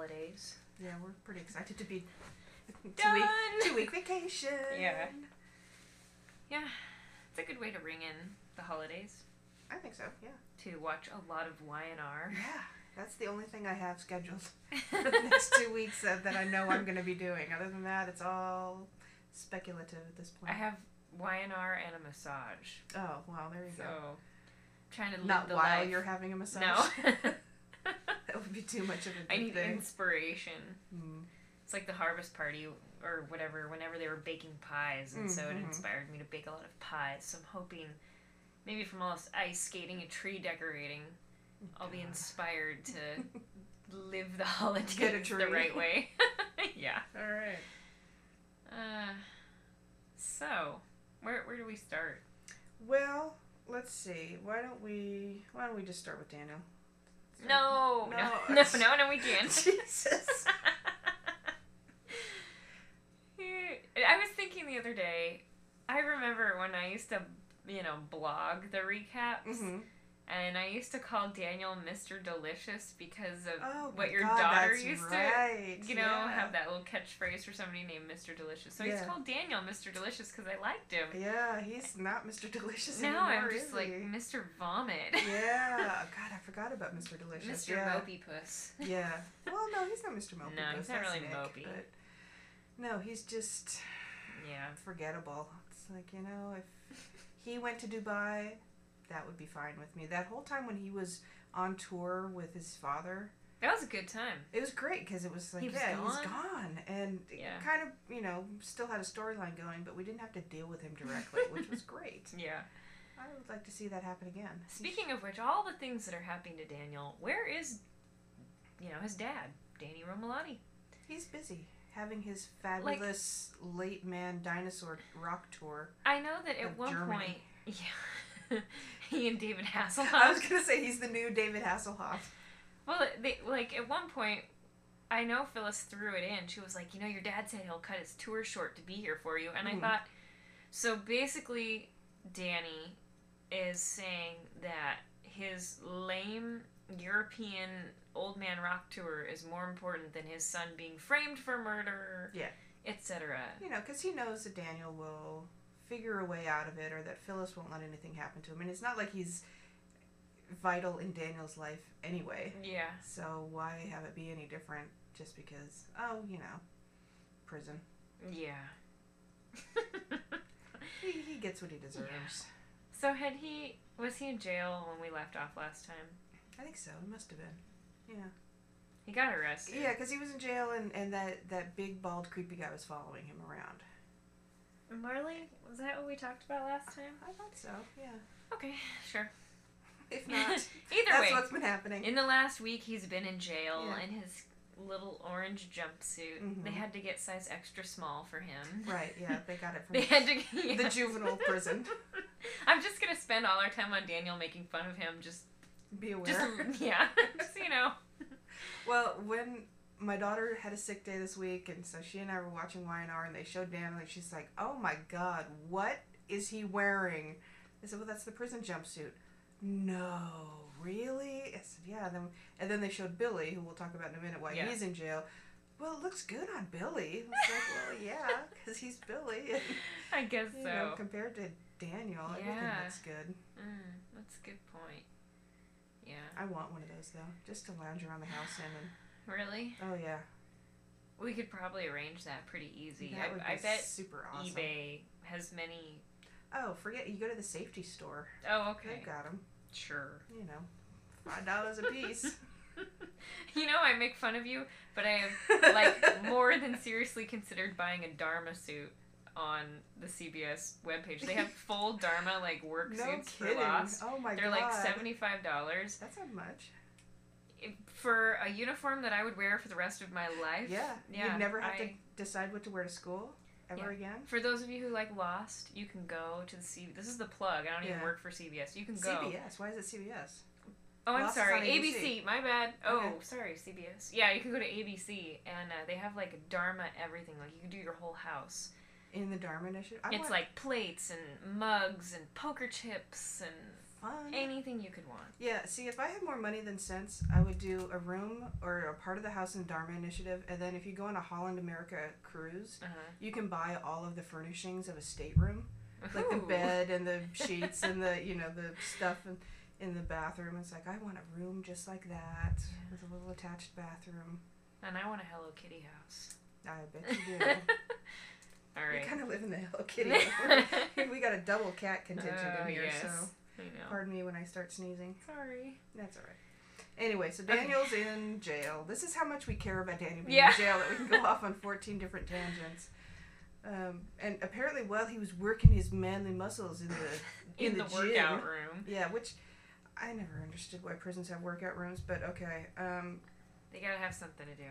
holidays. Yeah, we're pretty excited to be Done! 2-week vacation. Yeah. Yeah. It's a good way to ring in the holidays. I think so, yeah. To watch a lot of YNR. Yeah. That's the only thing I have scheduled for the next 2 weeks that I know I'm going to be doing. Other than that, it's all speculative at this point. I have YNR and a massage. Oh, well, there you So, go. trying to live Not the while life. you're having a massage. No. That would be too much of a good I need thing. inspiration. Mm. It's like the harvest party or whatever, whenever they were baking pies, and so it inspired me to bake a lot of pies. So I'm hoping, maybe from all this ice skating and tree decorating, I'll be inspired to live the holidays Get a tree. the right way. Yeah. All right. So, where do we start? Well, let's see. Why don't we just start with Daniel? No, we can't. Jesus. I was thinking the other day, I remember when I used to, blog the recaps, and I used to call Daniel Mr. Delicious because of what your daughter used to, have that little catchphrase for somebody named Mr. Delicious. So I used to call Daniel Mr. Delicious because I liked him. Yeah, he's not Mr. Delicious now anymore, I'm just like Mr. Vomit. Yeah. God, I forgot about Mr. Delicious. Mr. Mopey Puss. Yeah. Well, no, he's not Mr. Mopey No, Puss. he's not That's really Nick, mopey. But no, he's just forgettable. It's like, if he went to Dubai, that would be fine with me. That whole time when he was on tour with his father, that was a good time. it was great because it was like, he's gone. And it kind of, still had a storyline going, but we didn't have to deal with him directly, which was great. Yeah. I would like to see that happen again. Speaking of which, all the things that are happening to Daniel, where is, his dad, Danny Romolani? He's busy having his fabulous late man dinosaur rock tour. I know that at one point, he and David Hasselhoff. I was gonna say he's the new David Hasselhoff. Well, at one point, I know Phyllis threw it in. She was like, your dad said he'll cut his tour short to be here for you, and I thought, so basically, Danny is saying that his lame European old man rock tour is more important than his son being framed for murder, etc. Because he knows that Daniel will figure a way out of it, or that Phyllis won't let anything happen to him. And it's not like he's vital in Daniel's life anyway. Yeah. So why have it be any different just because, prison. Yeah. He gets what he deserves. Yeah. So was he in jail when we left off last time? I think so. He must have been. Yeah. He got arrested. Yeah, because he was in jail and that big, bald, creepy guy was following him around. Marley? Was that what we talked about last time? I thought so, yeah. Okay, sure. If not, Either that's way, what's been happening. In the last week, he's been in jail in his little orange jumpsuit. They had to get size extra small for him. Right, yeah, they got it from they had to, the juvenile prison. I'm just going to spend all our time on Daniel making fun of him. Just be aware. Just Well, when my daughter had a sick day this week, and so she and I were watching YNR, and they showed Dan, and she's like, "Oh my God, what is he wearing?" I said, "Well, that's the prison jumpsuit." No, really? I said, "Yeah." And then they showed Billy, who we'll talk about in a minute, why he's in jail. Well, it looks good on Billy. I was like, well, yeah, because he's Billy. And, I guess so. Compared to Daniel, everything looks good. That's a good point. Yeah. I want one of those, though, just to lounge around the house in. And... Really? Oh, yeah. We could probably arrange that pretty easy. That would be I bet super awesome. eBay has many... Oh, forget, you go to the safety store. Oh, okay. They've got them. Sure. $5 a piece. I make fun of you, but I have, more than seriously considered buying a Dharma suit on the CBS webpage. They have full Dharma, work suits for loss. Oh, my God. They're $75. That's not much. For a uniform that I would wear for the rest of my life. Yeah. You'd never have to decide what to wear to school ever again. For those of you who like Lost, you can go to the CBS. This is the plug. I don't even work for CBS. You can go. CBS? Why is it CBS? Oh, I'm Lost sorry. is on ABC. My bad. Oh, Okay. sorry. CBS. Yeah, you can go to ABC, and they have a Dharma everything. You can do your whole house. In the Dharma initiative? It's plates and mugs and poker chips and fun. Anything you could want. Yeah, see, if I had more money than sense, I would do a room or a part of the house in Dharma Initiative, and then if you go on a Holland America cruise, you can buy all of the furnishings of a stateroom. Like the bed and the sheets and the, the stuff in the bathroom. It's like, I want a room just like that with a little attached bathroom. And I want a Hello Kitty house. I bet you do. All right. We kind of live in the Hello Kitty. We got a double cat contingent in here, yes. so I know. pardon me when I start sneezing. Sorry. That's all right. Anyway, so Daniel's in jail. This is how much we care about Daniel being Yeah. in jail, that we can go off on 14 different tangents. And apparently, while he was working his manly muscles in the gym, workout room. Yeah, which I never understood why prisons have workout rooms, but okay. They gotta have something to do.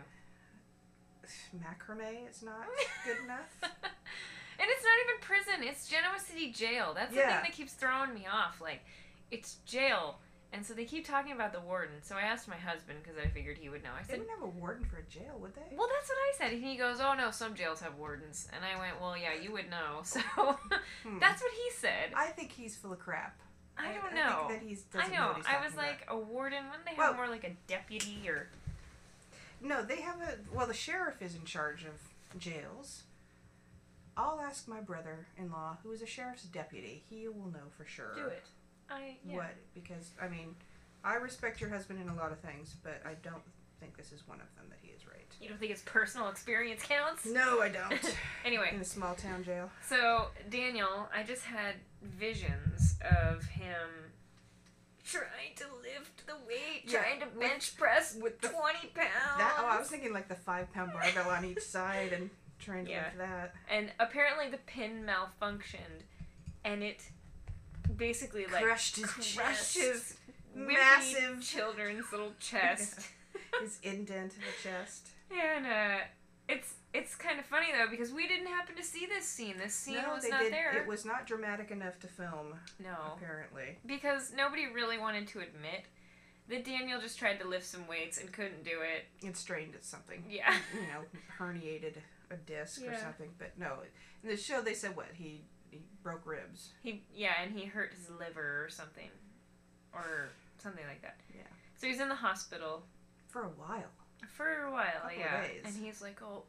Macrame is not good enough. And it's not even prison. It's Genoa City Jail. That's the thing that keeps throwing me off. Like, it's jail. And so they keep talking about the warden. So I asked my husband, because I figured he would know. I They said, wouldn't have a warden for a jail, would they? well, that's what I said. And he goes, oh, no, some jails have wardens. And I went, well, yeah, you would know. So that's what he said. I think he's full of crap. I don't know. I think that he I doesn't know know. what he's I talking was like, about. a warden? Wouldn't they have more like a deputy or... No, they have the sheriff is in charge of jails. I'll ask my brother-in-law, who is a sheriff's deputy. He will know for sure. Do it. What? Because, I mean, I respect your husband in a lot of things, but I don't think this is one of them that he is right. You don't think his personal experience counts? No, I don't. Anyway. In a small town jail. So, Daniel, I just had visions of him trying to lift the weight, trying to bench press with 20 pounds. I was thinking like the 5-pound barbell on each side and trying to lift that. And apparently the pin malfunctioned, and it basically like crushed his massive children's little chest. His indent in the chest. And it's kind of funny though, because we didn't happen to see this scene. This scene was not there. It was not dramatic enough to film. No. Apparently. Because nobody really wanted to admit that Daniel just tried to lift some weights and couldn't do it. And strained at something. Yeah. Herniated a disc or something. But no. In the show they said what? He broke ribs. And he hurt his liver or something. Or something like that. Yeah. So he's in the hospital. For a while. For a while, Couple yeah. of days. And he's like, oh,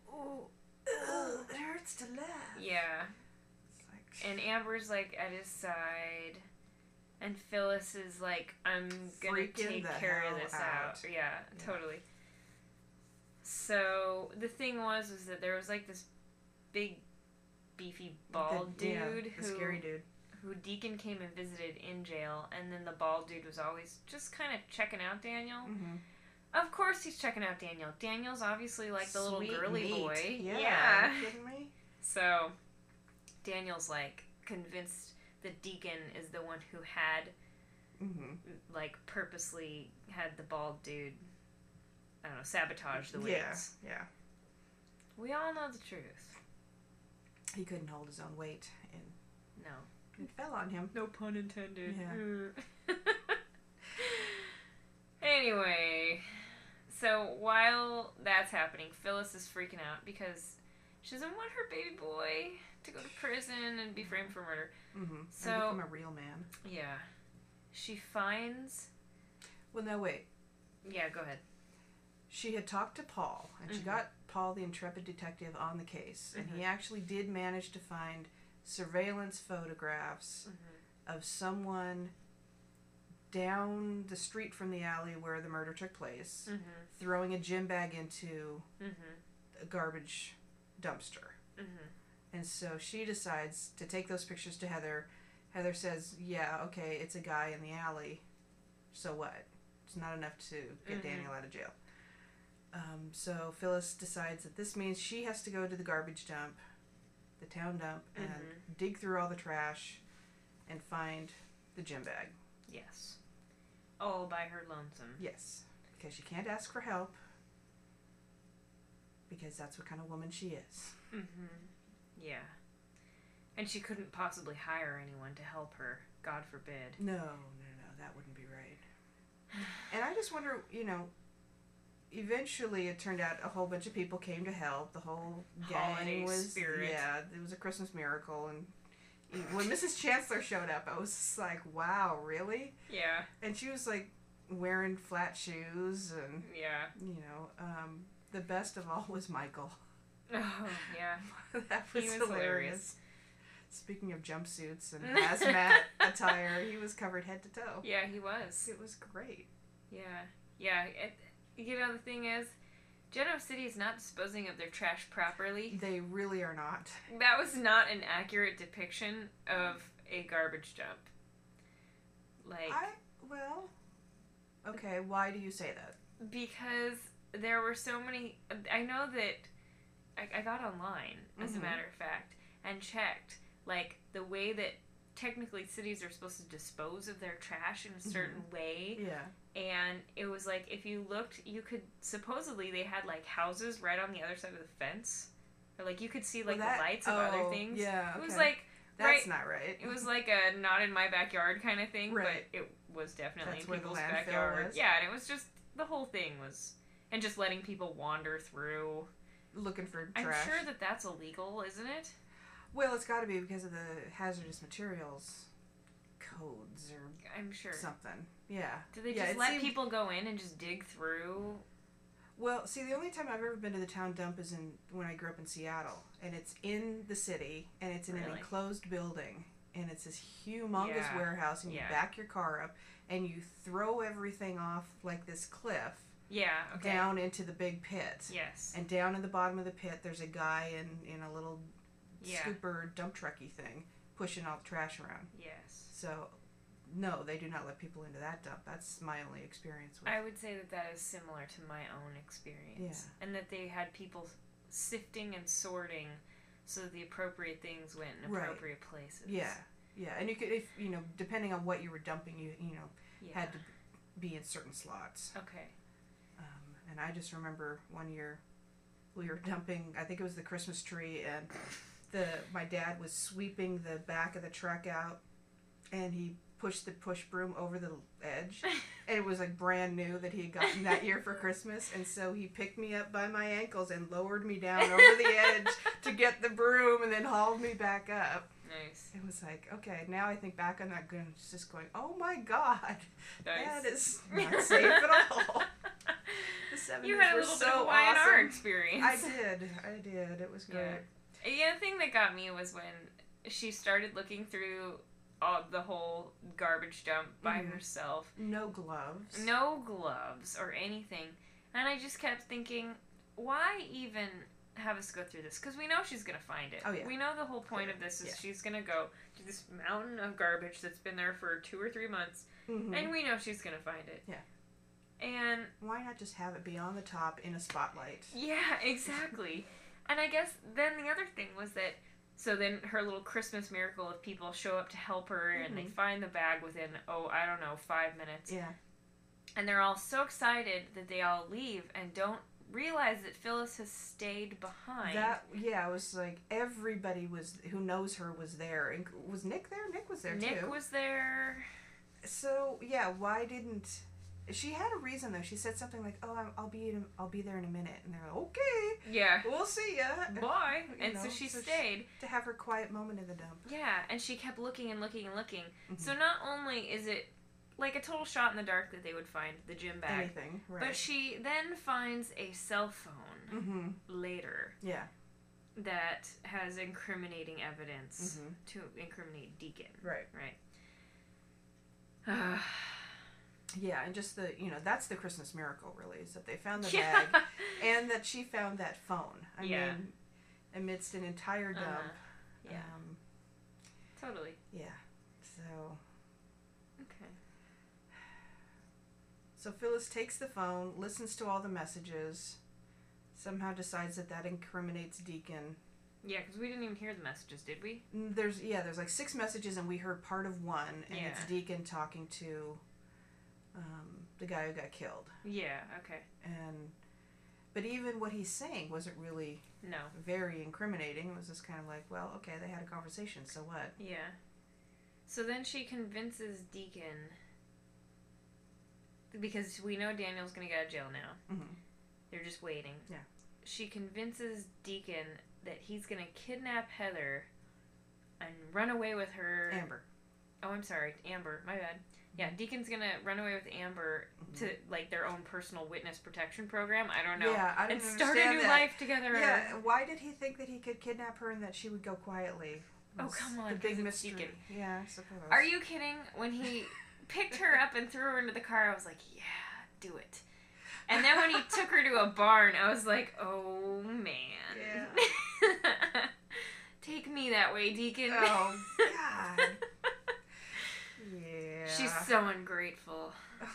it hurts to laugh. Yeah. It's like... And Amber's like at his side. And Phyllis is like, I'm gonna take care of this out. Yeah, totally. So the thing was that there was like this big, beefy, bald dude the scary dude. Who Deacon came and visited in jail, and then the bald dude was always just kind of checking out Daniel. Mm-hmm. Of course he's checking out Daniel. Daniel's obviously like the little girly boy. Yeah. Are you kidding me? So Daniel's like convinced that Deacon is the one who had like purposely had the bald dude, I don't know, sabotage the weights. Yeah. We all know the truth. He couldn't hold his own weight, and no. It fell on him. No pun intended. Yeah. Anyway, so while that's happening, Phyllis is freaking out because she doesn't want her baby boy to go to prison and be framed for murder. Mm-hmm. So and become a real man. Yeah. She finds... Well, no, wait. Yeah, go ahead. She had talked to Paul, and she got Paul, the intrepid detective, on the case, and he actually did manage to find surveillance photographs of someone down the street from the alley where the murder took place, throwing a gym bag into a garbage dumpster. And so she decides to take those pictures to Heather. Heather says, yeah, okay, it's a guy in the alley. So what? It's not enough to get Daniel out of jail. So Phyllis decides that this means she has to go to the garbage dump, the town dump, and dig through all the trash and find the gym bag. Yes. All by her lonesome. Yes. Because she can't ask for help. Because that's what kind of woman she is. Yeah. And she couldn't possibly hire anyone to help her. God forbid. No. That wouldn't be right. And I just wonder, eventually it turned out a whole bunch of people came to help. The whole gang Holiday was... spirit. Yeah, it was a Christmas miracle. And when Mrs. Chancellor showed up, I was just like, wow, really? Yeah. And she was like wearing flat shoes and, Yeah. the best of all was Michael. Oh, yeah. That was, He was hilarious. hilarious. Speaking of jumpsuits and hazmat attire, he was covered head to toe. Yeah, he was. It was great. Yeah. Yeah. The thing is, Genoa City is not disposing of their trash properly. They really are not. That was not an accurate depiction of a garbage dump. Okay, why do you say that? Because there were so many... I know that... I got online, as a matter of fact, and checked, the way that technically cities are supposed to dispose of their trash in a certain way. Yeah. And it was if you looked, you could... Supposedly, they had, houses right on the other side of the fence. Or, you could see, the lights of other things. Yeah, okay. It was, That's not right. It was a not in my backyard kind of thing, right. but it was definitely That's in where the people's landfill backyard. was. Yeah, and it was just... The whole thing was... And just letting people wander through... Looking for trash. I'm sure that that's illegal, isn't it? Well, it's got to be because of the hazardous materials codes or I'm sure. something. Yeah. Do they just let people go in and just dig through? Well, see, the only time I've ever been to the town dump is when I grew up in Seattle, and it's in the city, and it's in an enclosed building, and it's this humongous warehouse, and you back your car up, and you throw everything off this cliff. Yeah, okay. Down into the big pit. Yes. And down in the bottom of the pit, there's a guy in a little scooper dump trucky thing pushing all the trash around. Yes. So, no, they do not let people into that dump. That's my only experience with it. I would say that is similar to my own experience. Yeah. And that they had people sifting and sorting so that the appropriate things went in appropriate places. Yeah. Yeah. And you could, if depending on what you were dumping, you had to be in certain slots. Okay. And I just remember one year we were dumping, I think it was the Christmas tree, and my dad was sweeping the back of the truck out, and he pushed the push broom over the edge, and it was brand new that he had gotten that year for Christmas, and so he picked me up by my ankles and lowered me down over the edge to get the broom, and then hauled me back up. Nice. It was okay, now I think back on that, just going, oh my God, nice. That is not safe at all. The 70s you had a were little so bit of a awesome. Y&R experience. I did. It was great. Yeah, the thing that got me was when she started looking through the whole garbage dump by herself. No gloves. No gloves or anything. And I just kept thinking, why even have us go through this? Because we know she's going to find it. Oh, yeah. We know the whole point of this is she's going to go to this mountain of garbage that's been there for 2 or 3 months. And we know she's going to find it. Yeah. And why not just have it be on the top in a spotlight? Yeah, exactly. And I guess then the other thing was that, so then her little Christmas miracle of people show up to help her and they find the bag within, 5 minutes. Yeah. And they're all so excited that they all leave and don't realize that Phyllis has stayed behind. It was everybody who knows her was there. And was Nick there? Nick was there too. Nick was there. So, why didn't... She had a reason though. She said something like, "Oh, I'll be there in a minute," and they're like, "Okay, yeah, we'll see ya, bye." And so she stayed to have her quiet moment in the dump. Yeah, and she kept looking and looking and looking. So not only is it a total shot in the dark that they would find the gym bag, anything, right? But she then finds a cell phone later. Yeah, that has incriminating evidence to incriminate Deacon. Right. Right. Yeah, and just that's the Christmas miracle, really, is that they found the bag and that she found that phone. I mean, amidst an entire dump. Yeah. Totally. Yeah. So. Okay. So Phyllis takes the phone, listens to all the messages, somehow decides that incriminates Deacon. Yeah, because we didn't even hear the messages, did we? There's 6 messages, and we heard part of one, and it's Deacon talking to the guy who got killed. Yeah, okay. But even what he's saying wasn't really very incriminating. It was just kind of well, okay, they had a conversation, so what? Yeah. So then she convinces Deacon, because we know Daniel's going to get out of jail now. They're just waiting. Yeah. She convinces Deacon that he's going to kidnap Heather and run away with her. Amber. Oh, I'm sorry, Amber. My bad. Yeah, Deacon's gonna run away with Amber to like their own personal witness protection program. I don't know. Yeah, I don't and start a understand new that. life together. Yeah, why did he think that he could kidnap her and that she would go quietly? Oh, come on, the 'cause big it's mystery. Deacon. Yeah, I suppose. Are you kidding? When he picked her up and threw her into the car, I was like, yeah, do it. And then when he took her to a barn, I was like, oh man. Yeah. Take me that way, Deacon. Oh God. Yeah. She's so ungrateful.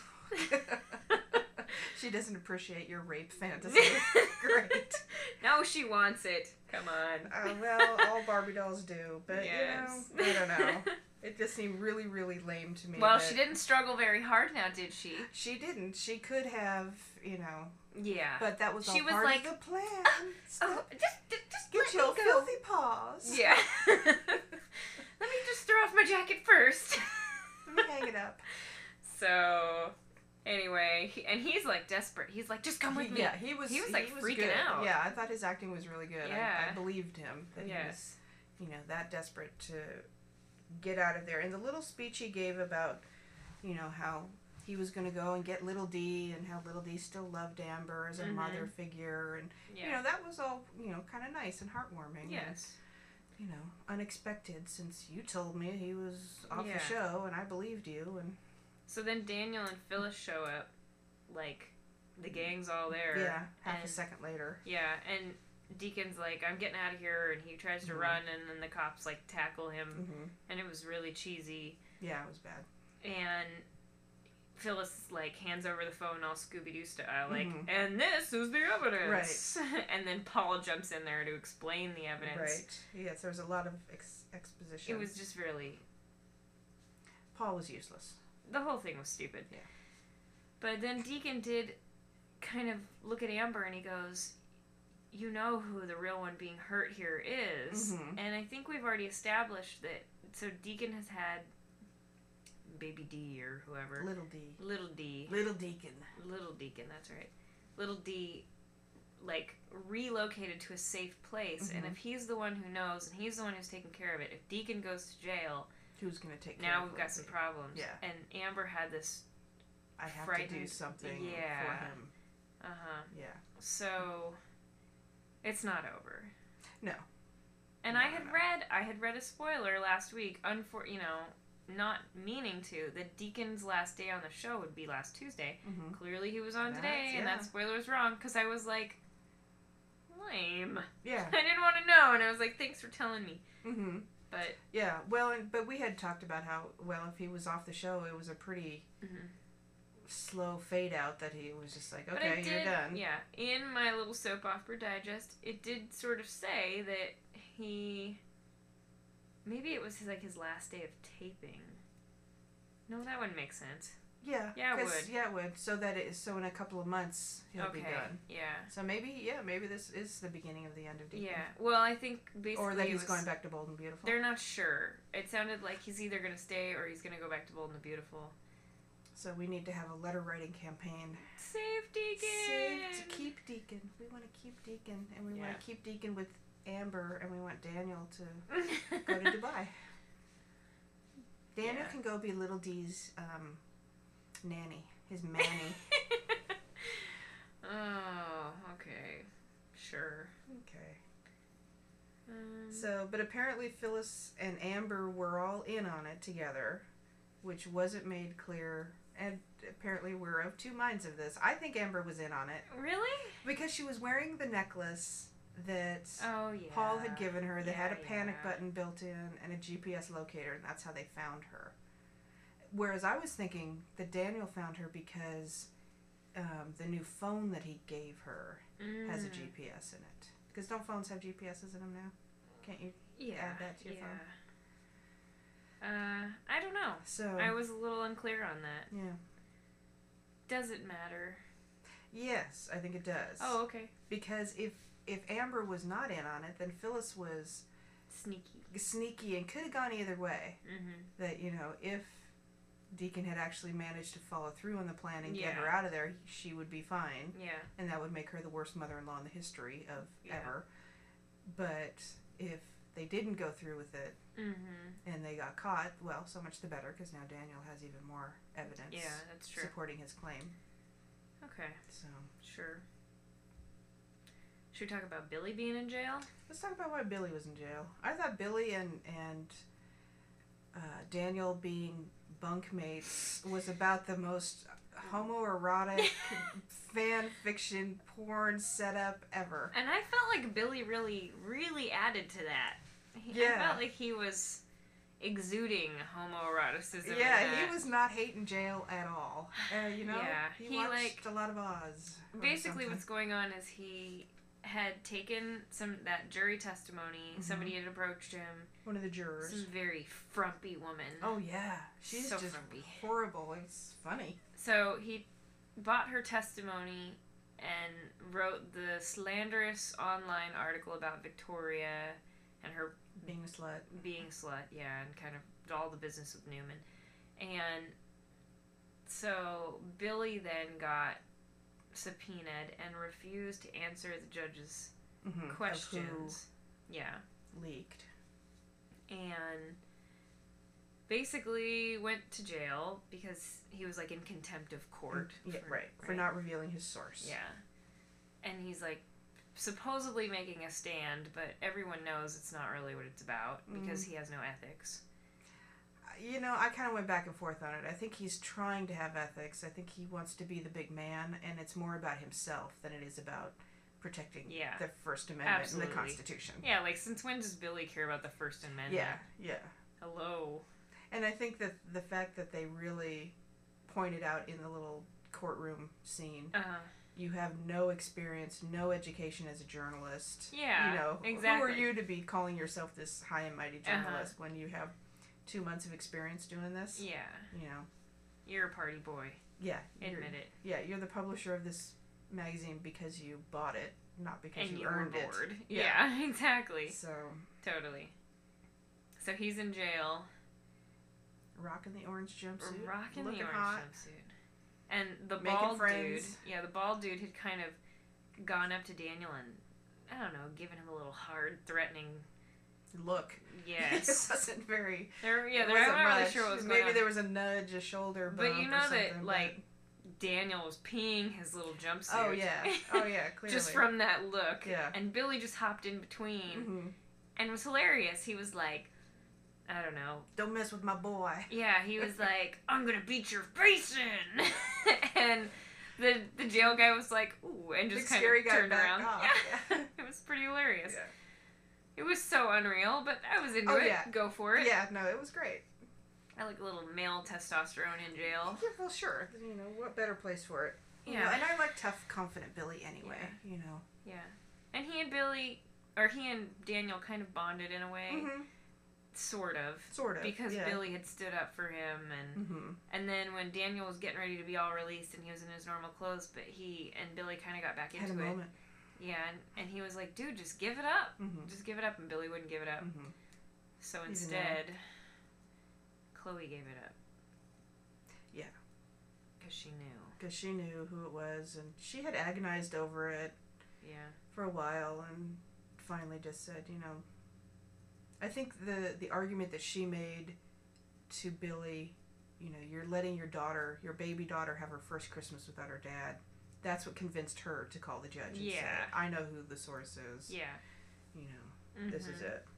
She doesn't appreciate your rape fantasy. Great. No, she wants it. Come on. Well, all Barbie dolls do, but Yes. I don't know. It just seemed really, really lame to me. Well, she didn't struggle very hard now, did she? She didn't. She could have, Yeah. but that was all She was part like, of the plan. Oh, just Get let your me go. filthy paws. Yeah. Let me just throw off my jacket first. Let me hang it up. So, anyway, he's like desperate. He's like, just come with me. Yeah, he was like freaking good. out. Yeah, I thought his acting was really good. Yeah. I believed him that he Yes. was, that desperate to get out of there. And the little speech he gave about, how he was going to go and get Little D and how Little D still loved Amber as a mother figure. And, Yeah. that was all, kind of nice and heartwarming. Yes. And, unexpected since you told me he was off Yeah. the show and I believed you. And So then Daniel and Phyllis show up, like, the gang's all there. yeah, half a and- second later. Yeah, and Deacon's like, I'm getting out of here, and he tries to run, and then the cops, like, tackle him, and it was really cheesy. Yeah, it was bad. And Phyllis, like, hands over the phone all Scooby-Doo style, like, Mhm. and this is the evidence. Right. And then Paul jumps in there to explain the evidence. Right. Yes, there was a lot of exposition. It was just really... Paul was useless. The whole thing was stupid. Yeah. But then Deacon did kind of look at Amber, and he goes, you know who the real one being hurt here is. And I think we've already established that. So Deacon has had Baby D or whoever. Little D. Little D. Little Deacon. Little Deacon, that's right. Little D, like, relocated to a safe place. And if he's the one who knows, and he's the one who's taking care of it, if Deacon goes to jail, who's going to take care now of we've got some problems. Yeah. And Amber had this... I have to do frightened- something for yeah. him. Uh-huh. Yeah. So, it's not over. No. And No, I had read a spoiler last week, not meaning to, that Deacon's last day on the show would be last Tuesday. Clearly he was on today, and that spoiler was wrong, because I was like, lame. Yeah. I didn't want to know, and I was like, thanks for telling me. But... Yeah, well, but we had talked about how, if he was off the show, it was a pretty slow fade out that he was just like, okay, you're done. Yeah, in my little soap opera digest, it did sort of say that maybe it was his last day of taping. No, that wouldn't make sense. Yeah. Yeah, it would. Yeah, it would. So in a couple of months, he'll be done. Yeah. So maybe this is the beginning of the end of Deacon. Yeah. Well, I think basically... Or that he's going back to Bold and Beautiful. They're not sure. It sounded like he's either going to stay or he's going to go back to Bold and the Beautiful. So we need to have a letter writing campaign. Save Deacon! To keep Deacon. We want to keep Deacon. And we want to keep Deacon with Amber. And we want Daniel to go to Dubai. Daniel can go be Little D's nanny. His manny. Oh, okay. Sure. Okay. But apparently Phyllis and Amber were all in on it together, which wasn't made clear. And apparently we're of two minds of this. I think Amber was in on it. Really? Because she was wearing the necklace that Paul had given her that had a panic button built in and a GPS locator, and that's how they found her. Whereas I was thinking that Daniel found her because the new phone that he gave her has a GPS in it. Because don't phones have GPSs in them now? Can't you add that to your phone? I don't know. So I was a little unclear on that. Yeah. Does it matter? Yes, I think it does. Oh, okay. Because if Amber was not in on it, then Phyllis was sneaky and could have gone either way. That, if Deacon had actually managed to follow through on the plan and get her out of there, she would be fine. Yeah. And that would make her the worst mother-in-law in the history of ever. But if they didn't go through with it Mm-hmm. and they got caught, well, so much the better, because now Daniel has even more evidence Yeah, that's true. supporting his claim. Okay. So Sure. Should we talk about Billy being in jail? let's talk about why Billy was in jail. I thought Billy and Daniel being bunkmates was about the most homoerotic fan fiction porn setup ever. And I felt like Billy really, really added to that. I Yeah. felt like he was exuding homoeroticism. Yeah, in that. he was not hating jail at all. You know, Yeah, he he, watched like, a lot of Oz. or Basically, something. what's going on is he had taken that jury testimony. Mhm. Somebody had approached him. One of the jurors. Some very frumpy woman. Oh yeah, she's So just frumpy. horrible. It's funny. So he bought her testimony and wrote the slanderous online article about Victoria and her Being a slut. being slut, yeah, and kind of all the business with Newman. And so Billy then got subpoenaed and refused to answer the judge's Mm-hmm. questions. Yeah. Leaked. And basically went to jail because he was like in contempt of court. Yeah, for not revealing his source. Yeah. And he's like supposedly making a stand, but everyone knows it's not really what it's about because he has no ethics. You know, I kind of went back and forth on it. I think he's trying to have ethics. I think he wants to be the big man, and it's more about himself than it is about protecting the First Amendment and the Constitution. Yeah, like, since when does Billy care about the First Amendment? Yeah. Hello. And I think that the fact that they really pointed out in the little courtroom scene, you have no experience, no education as a journalist. Yeah, you know, exactly. Who are you to be calling yourself this high and mighty journalist when you have 2 months of experience doing this? Yeah. You know. You're a party boy. Yeah. Admit it. Yeah, you're the publisher of this magazine because you bought it, not because and you earned it. Yeah, exactly. So. Totally. So he's in jail. Rocking the orange jumpsuit. Rocking the looking orange hot. jumpsuit. And the Making bald friends. dude, the bald dude had kind of gone up to Daniel and, I don't know, given him a little hard, threatening look. Yes. It wasn't very. They're wasn't not really much. sure what was Maybe going on. there was a nudge, a shoulder bump. But you know or something, that, like, Daniel was peeing his little jumpsuit. Oh yeah, clearly. Just from that look. Yeah. And Billy just hopped in between. Mm-hmm. And it was hilarious. He was like, I don't know. Don't mess with my boy. Yeah, he was like, I'm gonna beat your face in. And the jail guy was like, ooh, and just kind of turned around. Yeah. It was pretty hilarious. Yeah. It was so unreal, but I was into it. Yeah. Go for it. Yeah, no, it was great. I like a little male testosterone in jail. Yeah, well, sure. You know, what better place for it? Yeah. You know, and I like tough, confident Billy anyway. Yeah. You know. Yeah. And he and Daniel kind of bonded in a way. Mm-hmm. Sort of. Because Billy had stood up for him, and then when Daniel was getting ready to be all released and he was in his normal clothes, but he and Billy kind of got back into Had a it. moment. Yeah, and he was like, dude, just give it up. Mm-hmm. Just give it up, and Billy wouldn't give it up. Mm-hmm. So instead, Chloe gave it up. Yeah. Because she knew. Because she knew who it was, and she had agonized over it for a while, and finally just said, you know, I think the argument that she made to Billy, you know, you're letting your baby daughter, have her first Christmas without her dad, that's what convinced her to call the judge and say, I know who the source is. Yeah. You know, this is it.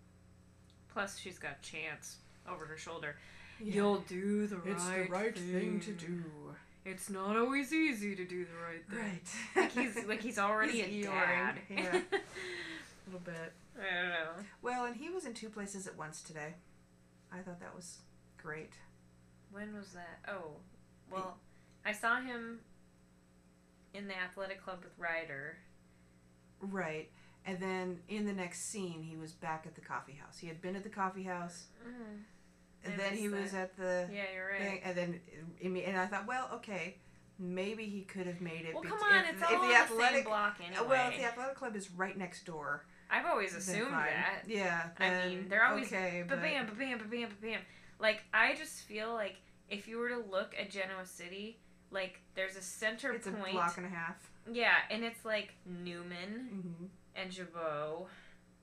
Plus, she's got Chance over her shoulder. Yeah. You'll do the It's the right thing to do. It's not always easy to do the right thing. Right. like he's already a dad. Yeah. A little bit. I don't know. Well, and he was in 2 places at once today. I thought that was great. When was that? Oh, well, I saw him in the athletic club with Ryder. Right. And then in the next scene, he was back at the coffee house. He had been at the coffee house. And then he was at the you're right. thing, and then and I thought, well, okay, maybe he could have made it. Well, come on, it's all on the same block anyway. Well, if the athletic club is right next door. I've always assumed that. Yeah. I mean, they're always okay, ba-bam, ba-bam, ba-bam, ba-bam. Like, I just feel like if you were to look at Genoa City, like, there's a center point. It's a block and a half. Yeah, and it's like Newman and Jabot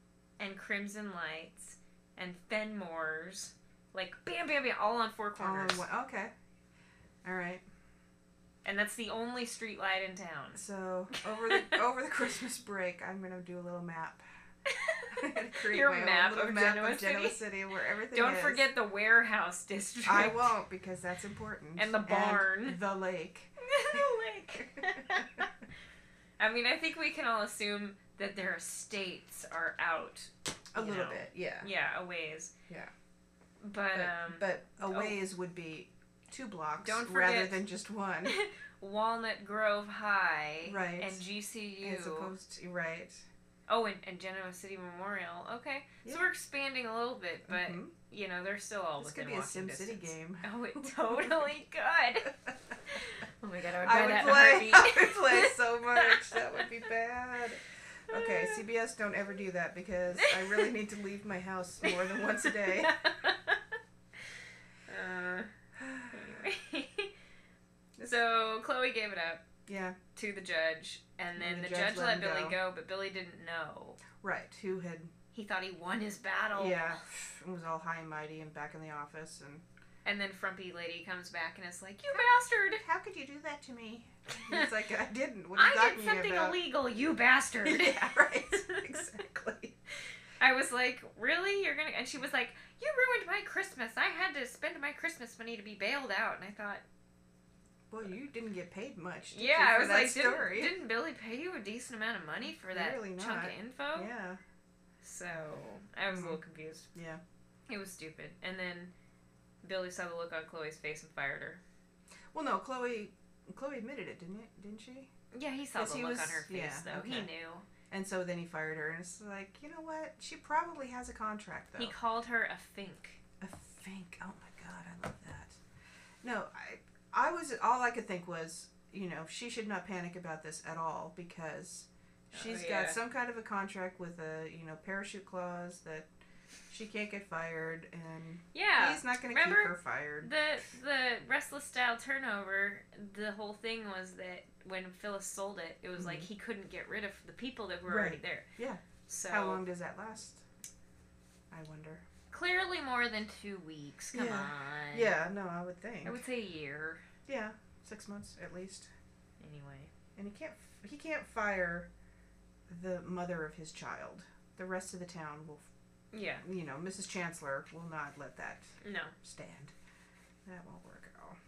and Crimson Lights and Fenmore's. Like, bam, bam, bam, all on four corners. Okay. All right. And that's the only street light in town. So, over the Christmas break, I'm going to do a little map. Create Your my map own of little Genoa City where everything Don't is. forget the warehouse district. I won't, because that's important. And the barn. And the lake. The lake. I mean, I think we can all assume that their estates are out. A little bit, yeah. Yeah, a ways. Yeah. But a ways would be 2 blocks don't forget, rather than just 1. Walnut Grove High. Right. And GCU. As opposed to, right. Oh, and Genoa City Memorial. Okay. Yeah. So we're expanding a little bit, but, you know, they're still all within walking distance. This could be a SimCity game. Oh, it totally could. Oh my god, I would I buy would that play. in a I heartbeat. would play so much. That would be bad. Okay, CBS, don't ever do that, because I really need to leave my house more than once a day. Anyway. So Chloe gave it up. Yeah. To the judge, and then the judge judge let him Billy go, but Billy didn't know. Right. Who had? He thought he won his battle. Yeah. It was all high and mighty and back in the office, and then Frumpy Lady comes back and is like, "You bastard! How could you do that to me?" He's like, "I didn't. What are you I talking did something about? illegal, you bastard!" Yeah. Right. Exactly. I was like, "Really? You're gonna?" And she was like, "You ruined my Christmas. I had to spend my Christmas money to be bailed out." And I thought, well, you didn't get paid much. Yeah, I was like, didn't Billy pay you a decent amount of money for that really chunk of info? Yeah. So, I was a little confused. Yeah. It was stupid. And then Billy saw the look on Chloe's face and fired her. Well, no, Chloe admitted it, didn't she? Yeah, he saw the look on her face, though. Okay. He knew. And so then he fired her, and it's like, you know what? She probably has a contract, though. He called her a fink. A fink. Oh, my God, I love that. No, I was, all I could think was, you know, she should not panic about this at all, because she's got some kind of a contract with a, you know, parachute clause that she can't get fired, and he's not going to keep her fired. The Restless Style turnover, the whole thing was that when Phyllis sold it, it was like he couldn't get rid of the people that were already there. Yeah. So how long does that last? I wonder. Clearly more than 2 weeks. Come on. Yeah, no, I would think. I would say a year. Yeah, 6 months at least. Anyway. And he can't fire the mother of his child. The rest of the town will, you know, Mrs. Chancellor will not let that stand. That won't work at all.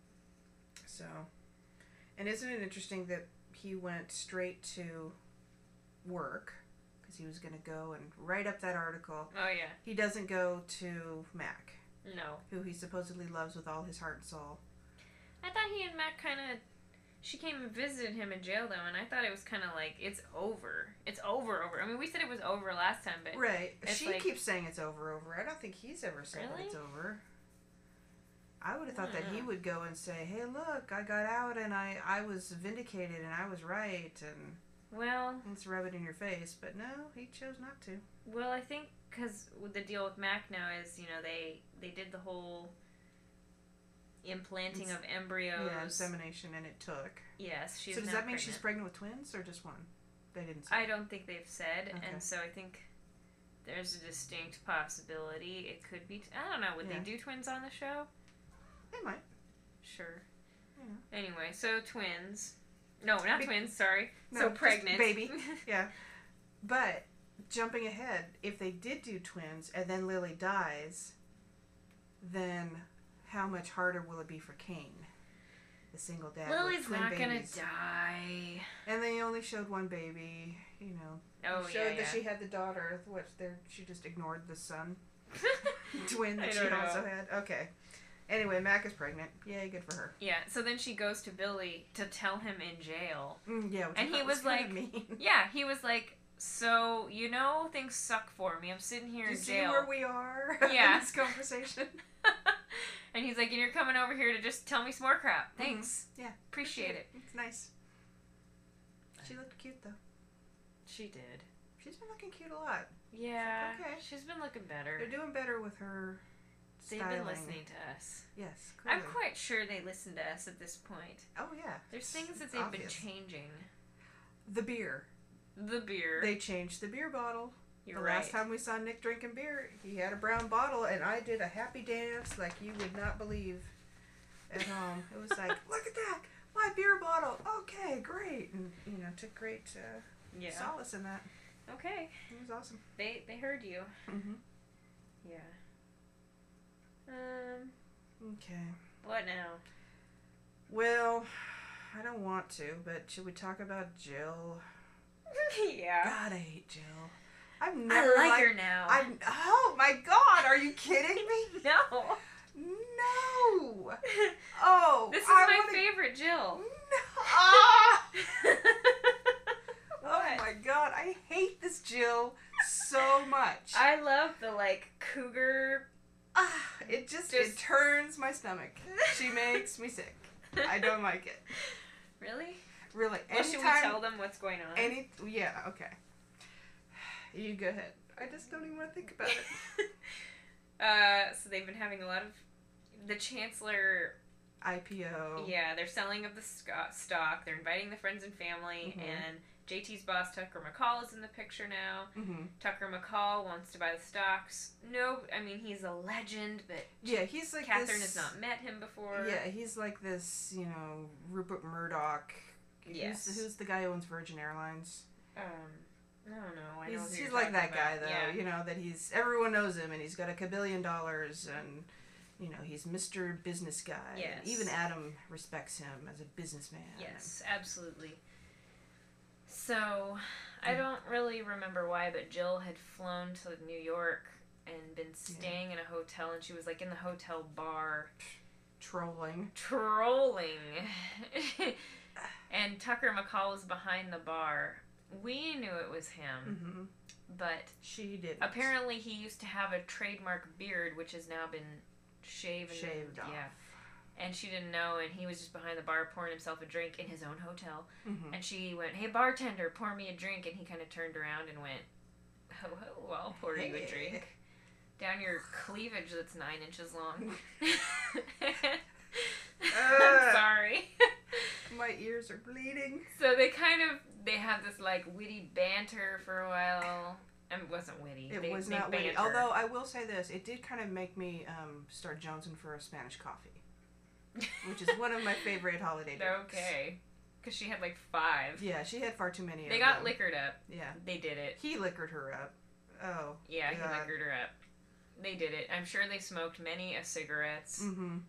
So, and isn't it interesting that he went straight to work, because he was going to go and write up that article. Oh, yeah. He doesn't go to Mac. No. Who he supposedly loves with all his heart and soul. I thought he and Mac kind of... She came and visited him in jail, though, and I thought it was kind of like, it's over. It's over. I mean, we said it was over last time, but... Right. She like, keeps saying it's over. I don't think he's ever said that it's over. I would have thought that he would go and say, hey, look, I got out and I was vindicated and I was right, and... Well... Let's rub it in your face, but no, he chose not to. Well, I think because the deal with Mac now is, you know, they did the whole implanting of embryos. Yeah, insemination, and it took. Yes, she's So does now that mean pregnant. she's pregnant with twins or just one? They didn't say. I don't think they've said, Okay. and so I think there's a distinct possibility it could be... I don't know, would they do twins on the show? They might. Sure. Yeah. Anyway, so twins. No, not twins, sorry. No, so pregnant. Baby. Yeah. But, jumping ahead, if they did do twins and then Lily dies, then how much harder will it be for Kane? The single dad. Lily's with not twin gonna babies. Die. And they only showed one baby, you know. Oh, showed that she had the daughter, which she just ignored the son. Twin that she don't also know. had. Okay. Anyway, Mac is pregnant. Yay, good for her. Yeah, so then she goes to Billy to tell him in jail. Yeah, which and I he thought was like, mean. yeah, he was like, so, you know, things suck for me. I'm sitting here in You see jail. where we are Yeah. in this conversation? And he's like, and you're coming over here to just tell me some more crap. Thanks. Yeah. Appreciate it. It's nice. She looked cute, though. She did. She's been looking cute a lot. Yeah. Okay. She's been looking better. They're doing better with her They've styling. been listening to us. Yes, clearly. I'm quite sure they listen to us at this point. Oh, yeah. There's things that It's they've obvious. been changing. The beer. The beer. They changed the beer bottle. You're The right. last time we saw Nick drinking beer, he had a brown bottle, and I did a happy dance like you would not believe at home. It was like, look at that, my beer bottle. Okay, great, and took great solace in that. Okay. It was awesome. They heard you. Mhm. Yeah. Okay. What now? Well, I don't want to, but should we talk about Jill? Yeah. God, I hate Jill. I've never I like her now. Oh my God, are you kidding me? No. No. Oh, This is my favorite Jill. No. Ah! What? Oh my God, I hate this Jill so much. I love the cougar. It turns my stomach. She makes me sick. I don't like it. Really? Really. Well, should we tell them what's going on? Yeah, okay. You go ahead. I just don't even want to think about it. So they've been having a lot of the Chancellor IPO. Yeah, they're selling of the stock. They're inviting the friends and family, and JT's boss Tucker McCall is in the picture now. Tucker McCall wants to buy the stocks. No, I mean he's a legend, but yeah, he's like Catherine has not met him before. Yeah, he's like this, Rupert Murdoch. Yes. Who's the guy who owns Virgin Airlines? I don't know. I know who He's you're like that talking guy, about. though. Yeah. That everyone knows him, and he's got $1 billion, and he's Mr. Business Guy. Yes. And even Adam respects him as a businessman. Yes, absolutely. So, I don't really remember why, but Jill had flown to New York and been staying in a hotel, and she was in the hotel bar. Trolling. And Tucker McCall was behind the bar. We knew it was him, but she didn't. Apparently he used to have a trademark beard, which has now been shaved off. Yeah. And she didn't know, and he was just behind the bar pouring himself a drink in his own hotel. And she went, "Hey, bartender, pour me a drink." And he kind of turned around and went, "Ho, ho, I'll pour you a drink. Down your cleavage that's 9 inches long." I'm sorry. My ears are bleeding. So they have this witty banter for a while. It wasn't witty. It was not witty. Although I will say this, it did kind of make me start jonesing for a Spanish coffee, which is one of my favorite holiday drinks. Okay. Because she had 5. Yeah, she had far too many of They them. got liquored up. Yeah. They did it. He liquored her up. Oh. Yeah, God. he liquored her up. They did it. I'm sure they smoked many cigarettes. And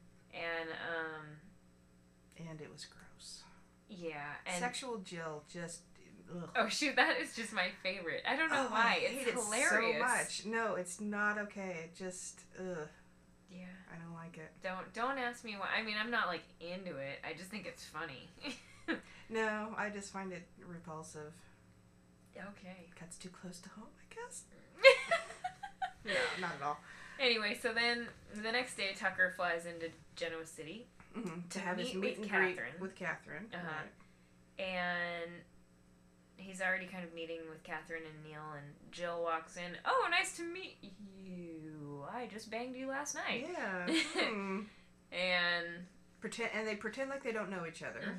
it was gross. Yeah. And Sexual Jill just... Ugh. Oh, shoot, that is just my favorite. I don't know why. It's hilarious. So much. No, it's not okay. It just... Ugh. Yeah. I don't like it. Don't ask me why. I mean, I'm not into it. I just think it's funny. No, I just find it repulsive. Okay. Cuts too close to home, I guess. No, not at all. Anyway, so then the next day, Tucker flies into Genoa City to have his meet and greet with Catherine. Right. And he's already kind of meeting with Catherine and Neil, and Jill walks in. "Oh, nice to meet you. I just banged you last night." Yeah. And they pretend like they don't know each other.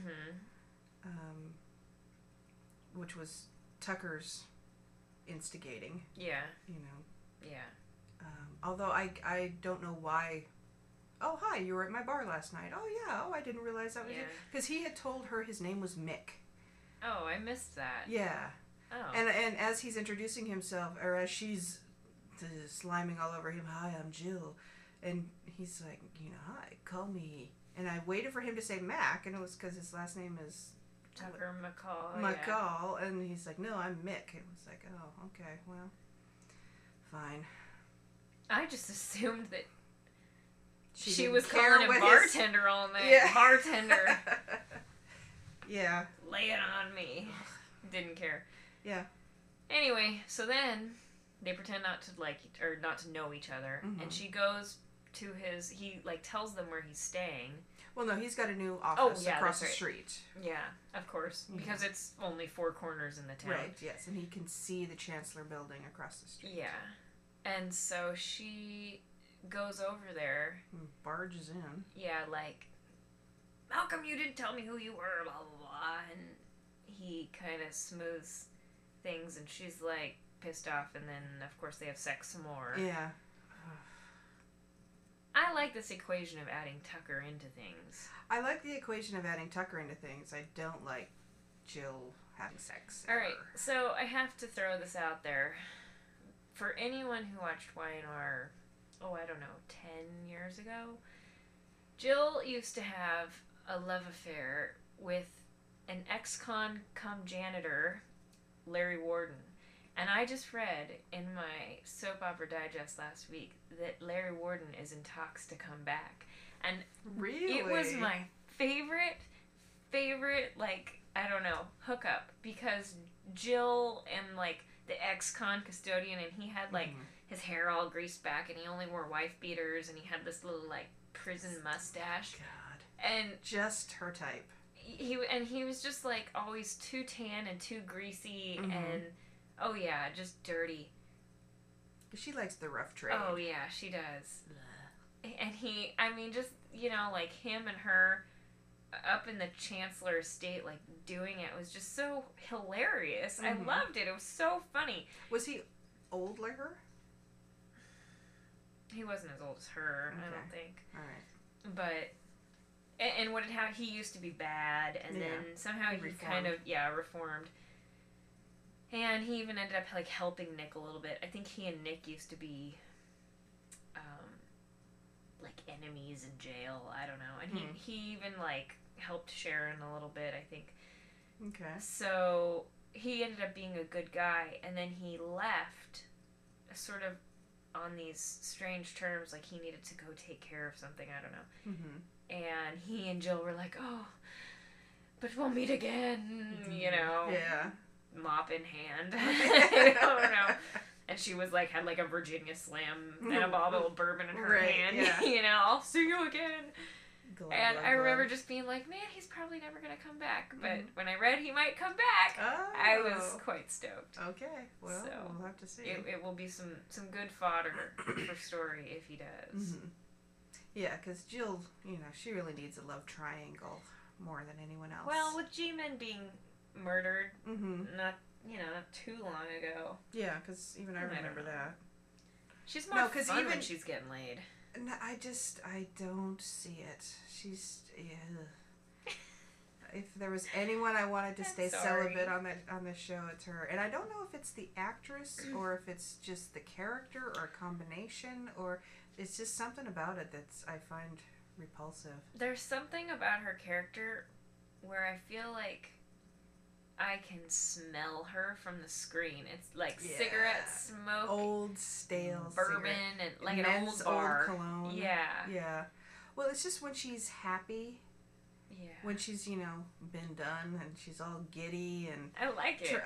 Which was Tucker's instigating. Yeah. Yeah. Although I don't know why. "Oh, hi, you were at my bar last night." "Oh, yeah. Oh, I didn't realize that was you." Because he had told her his name was Mick. Oh, I missed that. Yeah. Oh. And as he's introducing himself, or as she's sliming all over him, "Hi, I'm Jill." And he's like, "Hi, call me." And I waited for him to say Mac, and it was because his last name is... Tucker McCall. McCall. Yeah. And he's like, "No, I'm Mick." It was like, oh, okay, well, fine. I just assumed that she was calling him bartender all night. Yeah. Bartender. Yeah. Lay it on me. Didn't care. Yeah. Anyway, so then they pretend not to know each other, and she goes to he tells them where he's staying. Well, no, he's got a new office across the street. Yeah, of course, because it's only 4 corners in the town. Right. Yes, and he can see the Chancellor Building across the street. Yeah, and so she goes over there. And barges in. Yeah, "How come you didn't tell me who you were, blah, blah, blah." And he kind of smooths things, and she's like, pissed off, and then of course they have sex some more. Yeah. I like this equation of adding Tucker into things. I like the equation of adding Tucker into things. I don't like Jill having sex. All right, so I have to throw this out there. For anyone who watched Y&R, I don't know, 10 years ago, Jill used to have a love affair with an ex-con cum janitor, Larry Warden. And I just read in my Soap Opera Digest last week that Larry Warden is in talks to come back. And really? It was my favorite, like, I don't know, hookup. Because Jill and, like, the ex-con custodian, and he had, like, his hair all greased back, and he only wore wife beaters, and he had this little, like, prison mustache. God. And just her type. He was just, like, always too tan and too greasy, and... Oh, yeah, just dirty. She likes the rough trade. Oh, yeah, she does. And he, I mean, just, you know, like, him and her up in the Chancellor estate, like, doing it was just so hilarious. I loved it. It was so funny. Was he old like her? He wasn't as old as her, I don't think. All right. But, and what he used to be bad, and then somehow he kind of, reformed. And he even ended up, like, helping Nick a little bit. I think he and Nick used to be, like, enemies in jail. I don't know. And he even, like, helped Sharon a little bit, I think. Okay. So, he ended up being a good guy. And then he left, sort of on these strange terms. Like, he needed to go take care of something. I don't know. And he and Jill were like, oh, but we'll meet again, you know. Yeah. Mop in hand. I don't know. And she was like, had like a Virginia Slim and a bottle of bourbon in her hand. Yeah. You know, I'll see you again. And I remember just being like, man, he's probably never going to come back. But when I read he might come back, I was quite stoked. Okay. Well, we'll have to see. It will be some good fodder for story if he does. Yeah, because Jill, you know, she really needs a love triangle more than anyone else. Well, with G-Men being murdered not too long ago. Yeah, because even I remember that. She's more fun when she's getting laid. No, I don't see it. She's if there was anyone I wanted to stay celibate on the show, it's her. And I don't know if it's the actress or if it's just the character or a combination, or it's just something about it that's I find repulsive. There's something about her character where I feel like I can smell her from the screen. It's like cigarette smoke, old stale bourbon, and like an old bar. Old cologne. Yeah. Well, it's just when she's happy. Yeah. When she's, you know, been done and she's all giddy and I like it.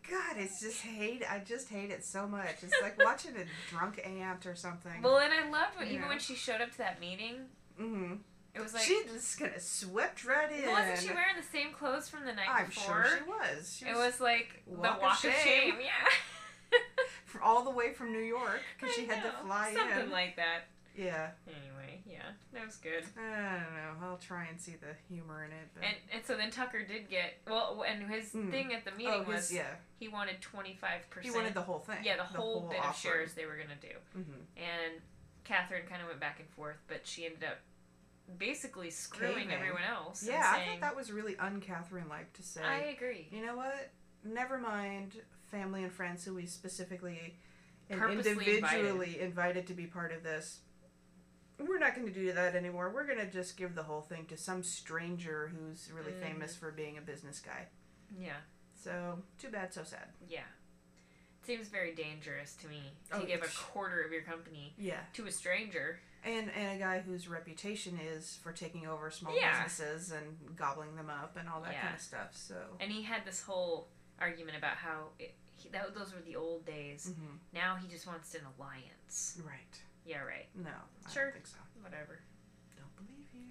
I just hate it so much. It's like watching a drunk aunt or something. Well, and I loved even when she showed up to that meeting. It was like she just kind of swept right in. Wasn't she wearing the same clothes from the night before? I'm sure she was. It was like the walk of shame. Yeah. All the way from New York because she had to fly in. Something like that. Yeah. Anyway, that was good. I don't know. I'll try and see the humor in it. But... And so then Tucker did get and his thing at the meeting was he wanted 25%. He wanted the whole thing. Yeah, the whole bit of shares they were gonna do. And Catherine kind of went back and forth, but she ended up basically screwing everyone else. Yeah, I thought that was really un-Catherine-like to say. I agree. You know what? Never mind family and friends who we specifically and purposely individually invited to be part of this. We're not going to do that anymore. We're going to just give the whole thing to some stranger who's really famous for being a business guy. Yeah. So, too bad, so sad. Yeah. It seems very dangerous to me to give a quarter of your company to a stranger. And a guy whose reputation is for taking over small businesses and gobbling them up and all that kind of stuff. So. And he had this whole argument about how those were the old days. Now he just wants an alliance. Right. Yeah, right. No, sure. I don't think so. Whatever. Don't believe you.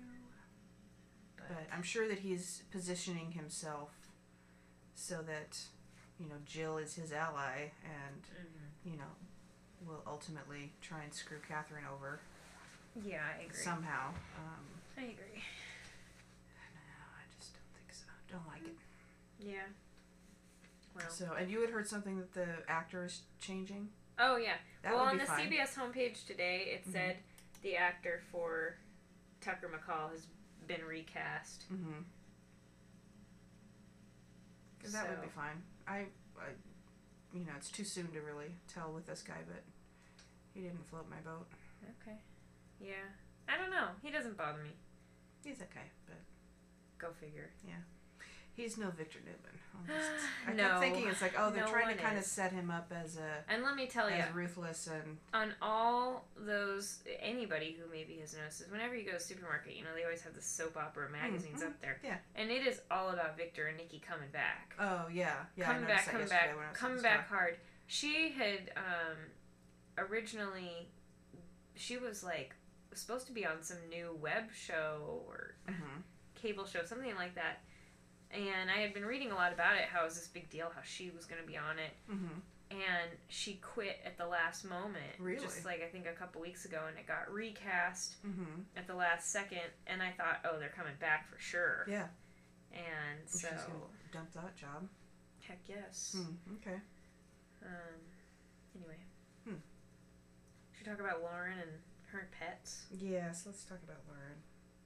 But I'm sure that he's positioning himself so that, you know, Jill is his ally and, you know, will ultimately try and screw Catherine over. Yeah, I agree. Somehow. I agree. No, I just don't think so. Don't like it. Yeah. Well. So, and you had heard something that the actor is changing? Oh, yeah. That well, would on be the fine. CBS homepage today, it said the actor for Tucker McCall has been recast. Mm-hmm. That would be fine. I, it's too soon to really tell with this guy, but he didn't float my boat. Okay. Yeah. I don't know. He doesn't bother me. He's okay, but... Go figure. Yeah. He's no Victor Newman. I No. kept thinking, it's like, oh, they're No trying to one kind of is. set him up as And let me tell you, ruthless and... on all those, anybody who maybe has noticed this, whenever you go to the supermarket, they always have the soap opera magazines up there. Yeah. And it is all about Victor and Nikki coming back. Oh, yeah. Yeah, coming back, coming back hard. She had, originally, she was, supposed to be on some new web show or cable show, something like that. And I had been reading a lot about it, how it was this big deal, how she was going to be on it. Mm-hmm. And she quit at the last moment. Really? Just I think a couple weeks ago, and it got recast Mm-hmm. at the last second. And I thought, oh, they're coming back for sure. Yeah. And She's so... gonna dump that job. Heck yes. Okay. Anyway. Should we talk about Lauren and her pets? Yes, let's talk about Lauren.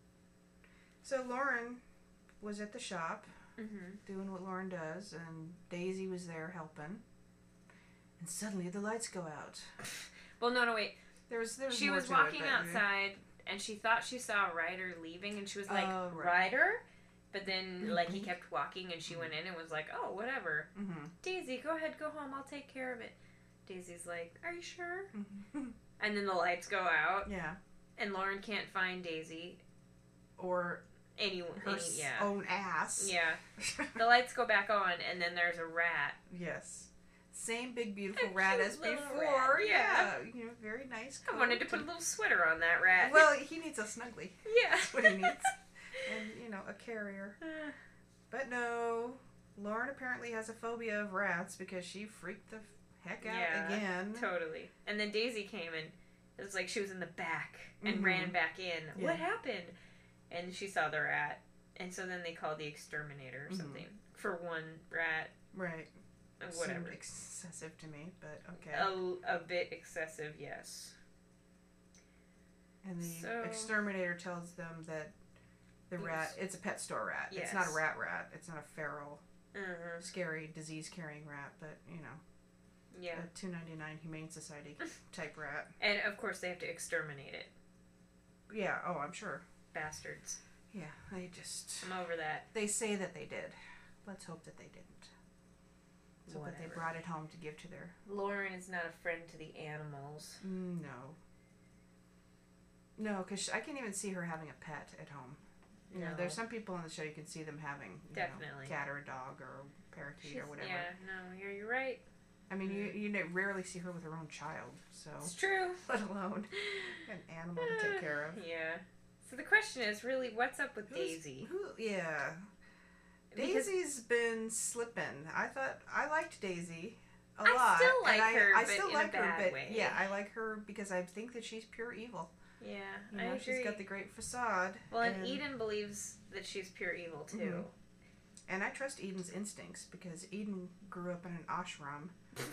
So Lauren was at the shop doing what Lauren does, and Daisy was there helping. And suddenly the lights go out. Well, no, wait. There's she more was to walking it, but, outside, and she thought she saw Ryder leaving, and she was like, Oh, right. Ryder? But then, he kept walking, and she went in and was like, oh, whatever. Mm-hmm. Daisy, go ahead, go home, I'll take care of it. Daisy's like, are you sure? Mm-hmm. And then the lights go out, Yeah. and Lauren can't find Daisy. Or her yeah. own ass. Yeah. The lights go back on, and then there's a rat. Yes. Same big beautiful A rat cute as little before. rat, yeah. Very nice. I wanted to put a little sweater on that rat. Well, he needs a snuggly. Yeah. That's what he needs. And, a carrier. But no, Lauren apparently has a phobia of rats because she freaked the heck out again. Totally. And then Daisy came and it was like she was in the back and ran back in. Yeah. What happened? And she saw the rat. And so then they called the exterminator or something for one rat. Right. Whatever. Seemed excessive to me, but okay. A bit excessive, yes. And the exterminator tells them that the rat, it's a pet store rat. Yes. It's not a rat. It's not a feral, Mm-hmm. scary, disease-carrying rat, but, Yeah. a $2.99 Humane Society type rat. And of course they have to exterminate it. Yeah, oh, I'm sure. Bastards. Yeah, they just... I'm over that. They say that they did. Let's hope that they didn't. So that they Whatever. brought it home to give to their... Lauren is not a friend to the animals. No. No, because I can't even see her having a pet at home. No. There's some people on the show you can see them having Definitely. cat or a dog or a parakeet or whatever. Yeah, no, you're right. I mean, you rarely see her with her own child, so It's true. let alone an animal to take care of. Yeah. So the question is really, what's up with Daisy? Yeah. Because Daisy's been slipping. I liked Daisy a I lot. still like and her, I but still in like a her, bad but way. yeah, I like her because I think that she's pure evil. Yeah, I I agree. She's got the great facade. Well, and Eden believes that she's pure evil too. And I trust Eden's instincts because Eden grew up in an ashram.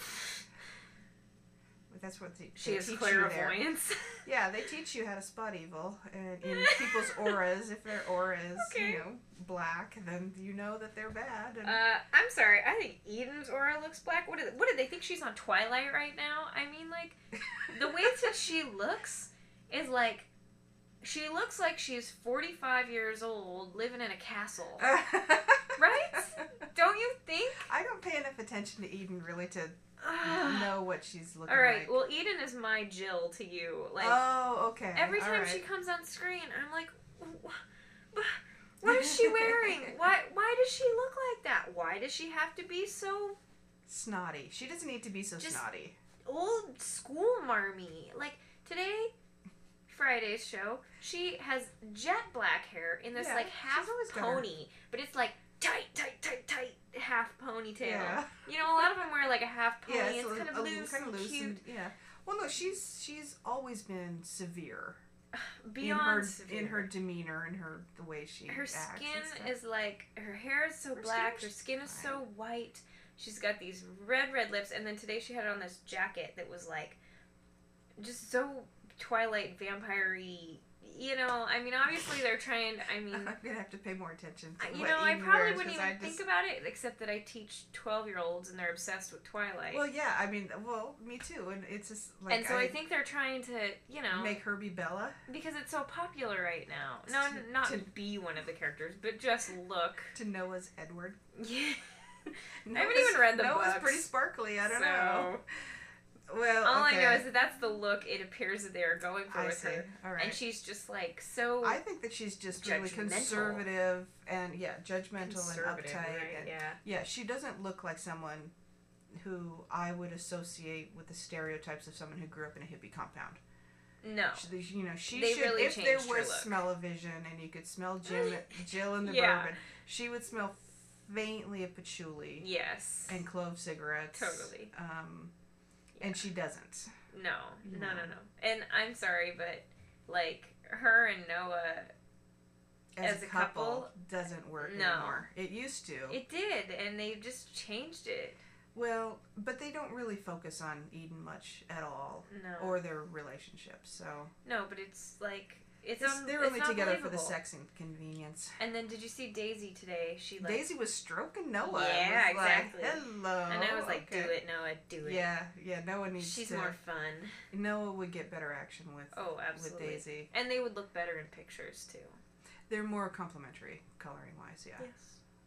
That's what She has teach you there. clairvoyance. Yeah, they teach you how to spot evil and in people's auras. If their aura is, black, then you know that they're bad. And I'm sorry. I think Eden's aura looks black. What did they think she's on Twilight right now? I mean, the way that she looks is she looks like she's 45 years old living in a castle. Right? Don't you think? I don't pay enough attention to Eden really to know what she's looking like. All right. Well, Eden is my Jill to you. Oh, okay. Every time she comes on screen, I'm like, what is she wearing? Why does she look like that? Why does she have to be so snotty? She doesn't need to be so snotty. Old school marmy. Today, Friday's show, she has jet black hair in this half pony, but it's tight half ponytail. Yeah. A lot of them wear a half pony. Yeah, it's kind of loose and cute. And, yeah. Well, no, she's always been severe. Beyond severe. In her demeanor and the way she her acts. Her skin is her hair is so black. Her skin is so white. She's got these red lips, and then today she had on this jacket that was like just so Twilight vampire-y. You know, I mean, obviously they're trying. I mean, I'm gonna have to pay more attention to you what know, I Eden probably wears, wouldn't 'cause even think about it, except that I teach 12-year-olds and they're obsessed with Twilight. Well, yeah, I mean, me too, and it's just like. And so I think they're trying to, you know, make her be Bella because it's so popular right now. No, not to be one of the characters, but just look to Noah's Edward. Yeah, I haven't even read the book. Noah's pretty sparkly. I don't know. Well, all I know is that that's the look it appears that they are going for with her. All right. And she's just like so. I think that she's just really conservative and judgmental and uptight. Right? And, yeah, she doesn't look like someone who I would associate with the stereotypes of someone who grew up in a hippie compound. No. She they should. Really if there was smell-o-vision and you could smell Jill in the bourbon, she would smell faintly of patchouli. Yes. And clove cigarettes. Totally. And she doesn't. No. And I'm sorry, but like her and Noah as a couple doesn't work anymore. It used to. It did, and they just changed it. Well, but they don't really focus on Eden much at all. No. Or their relationship, so. No, but it's like they're only together for the sex and convenience. And then did you see Daisy today? Daisy was stroking Noah. Yeah, exactly. Like, hello. And I was like, do it, Noah, do it. Yeah, Noah needs She's more fun. Noah would get better action with absolutely. With Daisy. And they would look better in pictures too. They're more complementary coloring wise, yeah. Yes.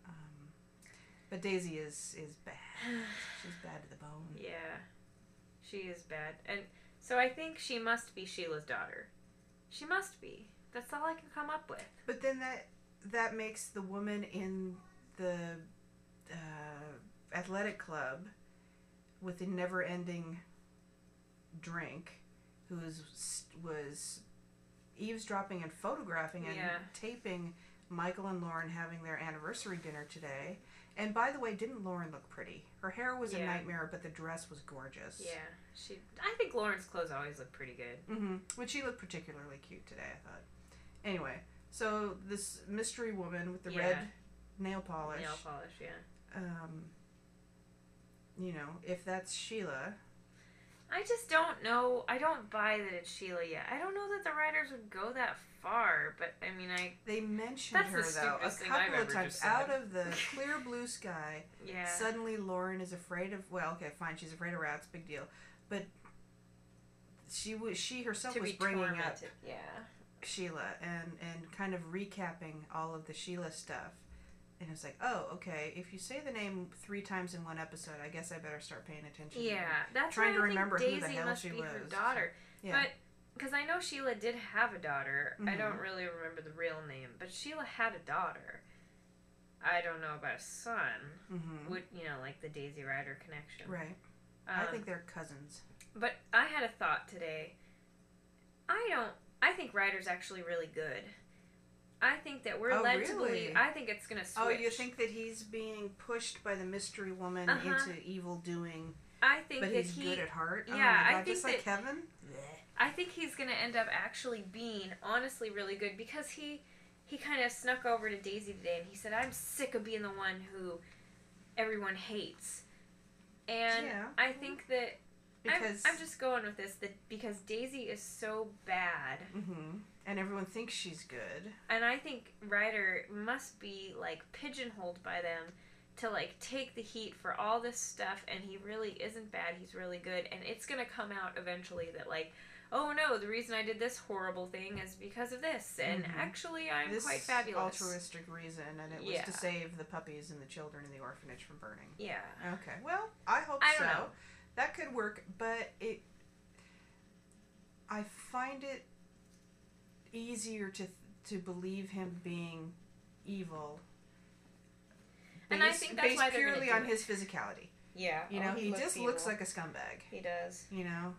But Daisy is bad. She's bad to the bone. Yeah. She is bad. And so I think she must be Sheila's daughter. She must be. That's all I can come up with. But then that makes the woman in the athletic club with the never-ending drink, who was eavesdropping and photographing and taping Michael and Lauren having their anniversary dinner today. And by the way, didn't Lauren look pretty? Her hair was a nightmare, but the dress was gorgeous. Yeah, I think Lauren's clothes always look pretty good. Mm-hmm. But she looked particularly cute today, I thought. Anyway, so this mystery woman with the red nail polish. Nail polish, yeah. If that's Sheila. I just don't know. I don't buy that it's Sheila yet. I don't know that the writers would go that far, but I mean, They mentioned her, though, a couple of times. Out of the clear blue sky, suddenly Lauren is afraid of, well, okay, fine, she's afraid of rats, big deal. But she herself was bringing up Sheila and kind of recapping all of the Sheila stuff. And it's like, oh, okay, if you say the name 3 times in one episode, I guess I better start paying attention. Yeah, that's trying to remember Daisy who the hell must she be was. her daughter. Yeah. But, because I know Sheila did have a daughter. I don't really remember the real name, but Sheila had a daughter. I don't know about a son. Mm-hmm. Like the Daisy Ryder connection. Right. I think they're cousins. But I had a thought today. I think Ryder's actually really good. I think that we're led to believe. I think it's going to switch. Oh, you think that he's being pushed by the mystery woman into evil doing? I think but that he's good at heart. Yeah, oh my God, I think just like Kevin. I think he's going to end up actually being honestly really good because he kind of snuck over to Daisy today and he said, "I'm sick of being the one who everyone hates," and I think that. I'm just going with this because Daisy is so bad. Mm-hmm. And everyone thinks she's good. And I think Ryder must be, like, pigeonholed by them to, like, take the heat for all this stuff, and he really isn't bad, he's really good. And it's going to come out eventually that, like, oh no, the reason I did this horrible thing is because of this, and actually I'm quite fabulous. This altruistic reason, and it was to save the puppies and the children in the orphanage from burning. Yeah. Okay, well, I hope so. Don't know. That could work, but I find it easier to believe him being evil. And I think that's why they're purely on his physicality. Yeah. He just looks like a scumbag. He does. Yeah.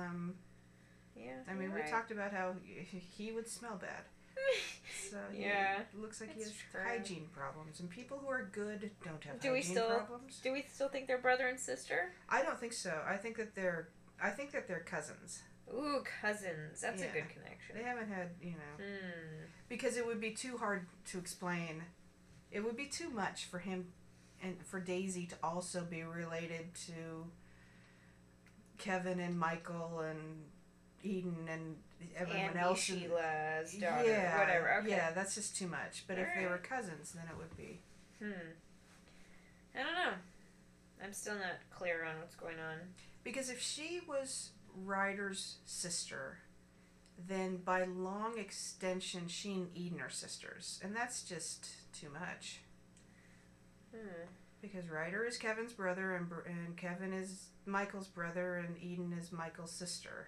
I mean, we talked about how he would smell bad. So he looks like he has hygiene problems, and people who are good don't have hygiene problems. Do we still think they're brother and sister? I don't think so. I think that they're cousins. Ooh, cousins. That's a good connection. They haven't had, because it would be too hard to explain. It would be too much for him and for Daisy to also be related to Kevin and Michael and Eden and everyone Andy else. Sheila's daughter, whatever. Okay. Yeah, that's just too much. But All if they right. were cousins, then it would be. I don't know. I'm still not clear on what's going on. Because if she was Ryder's sister, then by long extension, she and Eden are sisters. And that's just too much. Because Ryder is Kevin's brother, and Kevin is Michael's brother, and Eden is Michael's sister.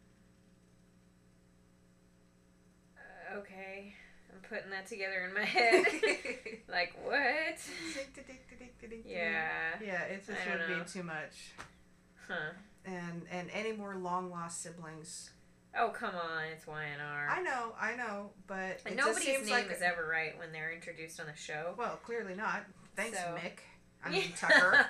Okay. I'm putting that together in my head. Like, what? Yeah. Yeah, it just would be too much. Huh. And any more long-lost siblings. Oh, come on. It's YNR. I know, but And it nobody's just seems name like is ever right when they're introduced on the show. Well, clearly not. Thanks, So- Mick. I mean, Tucker.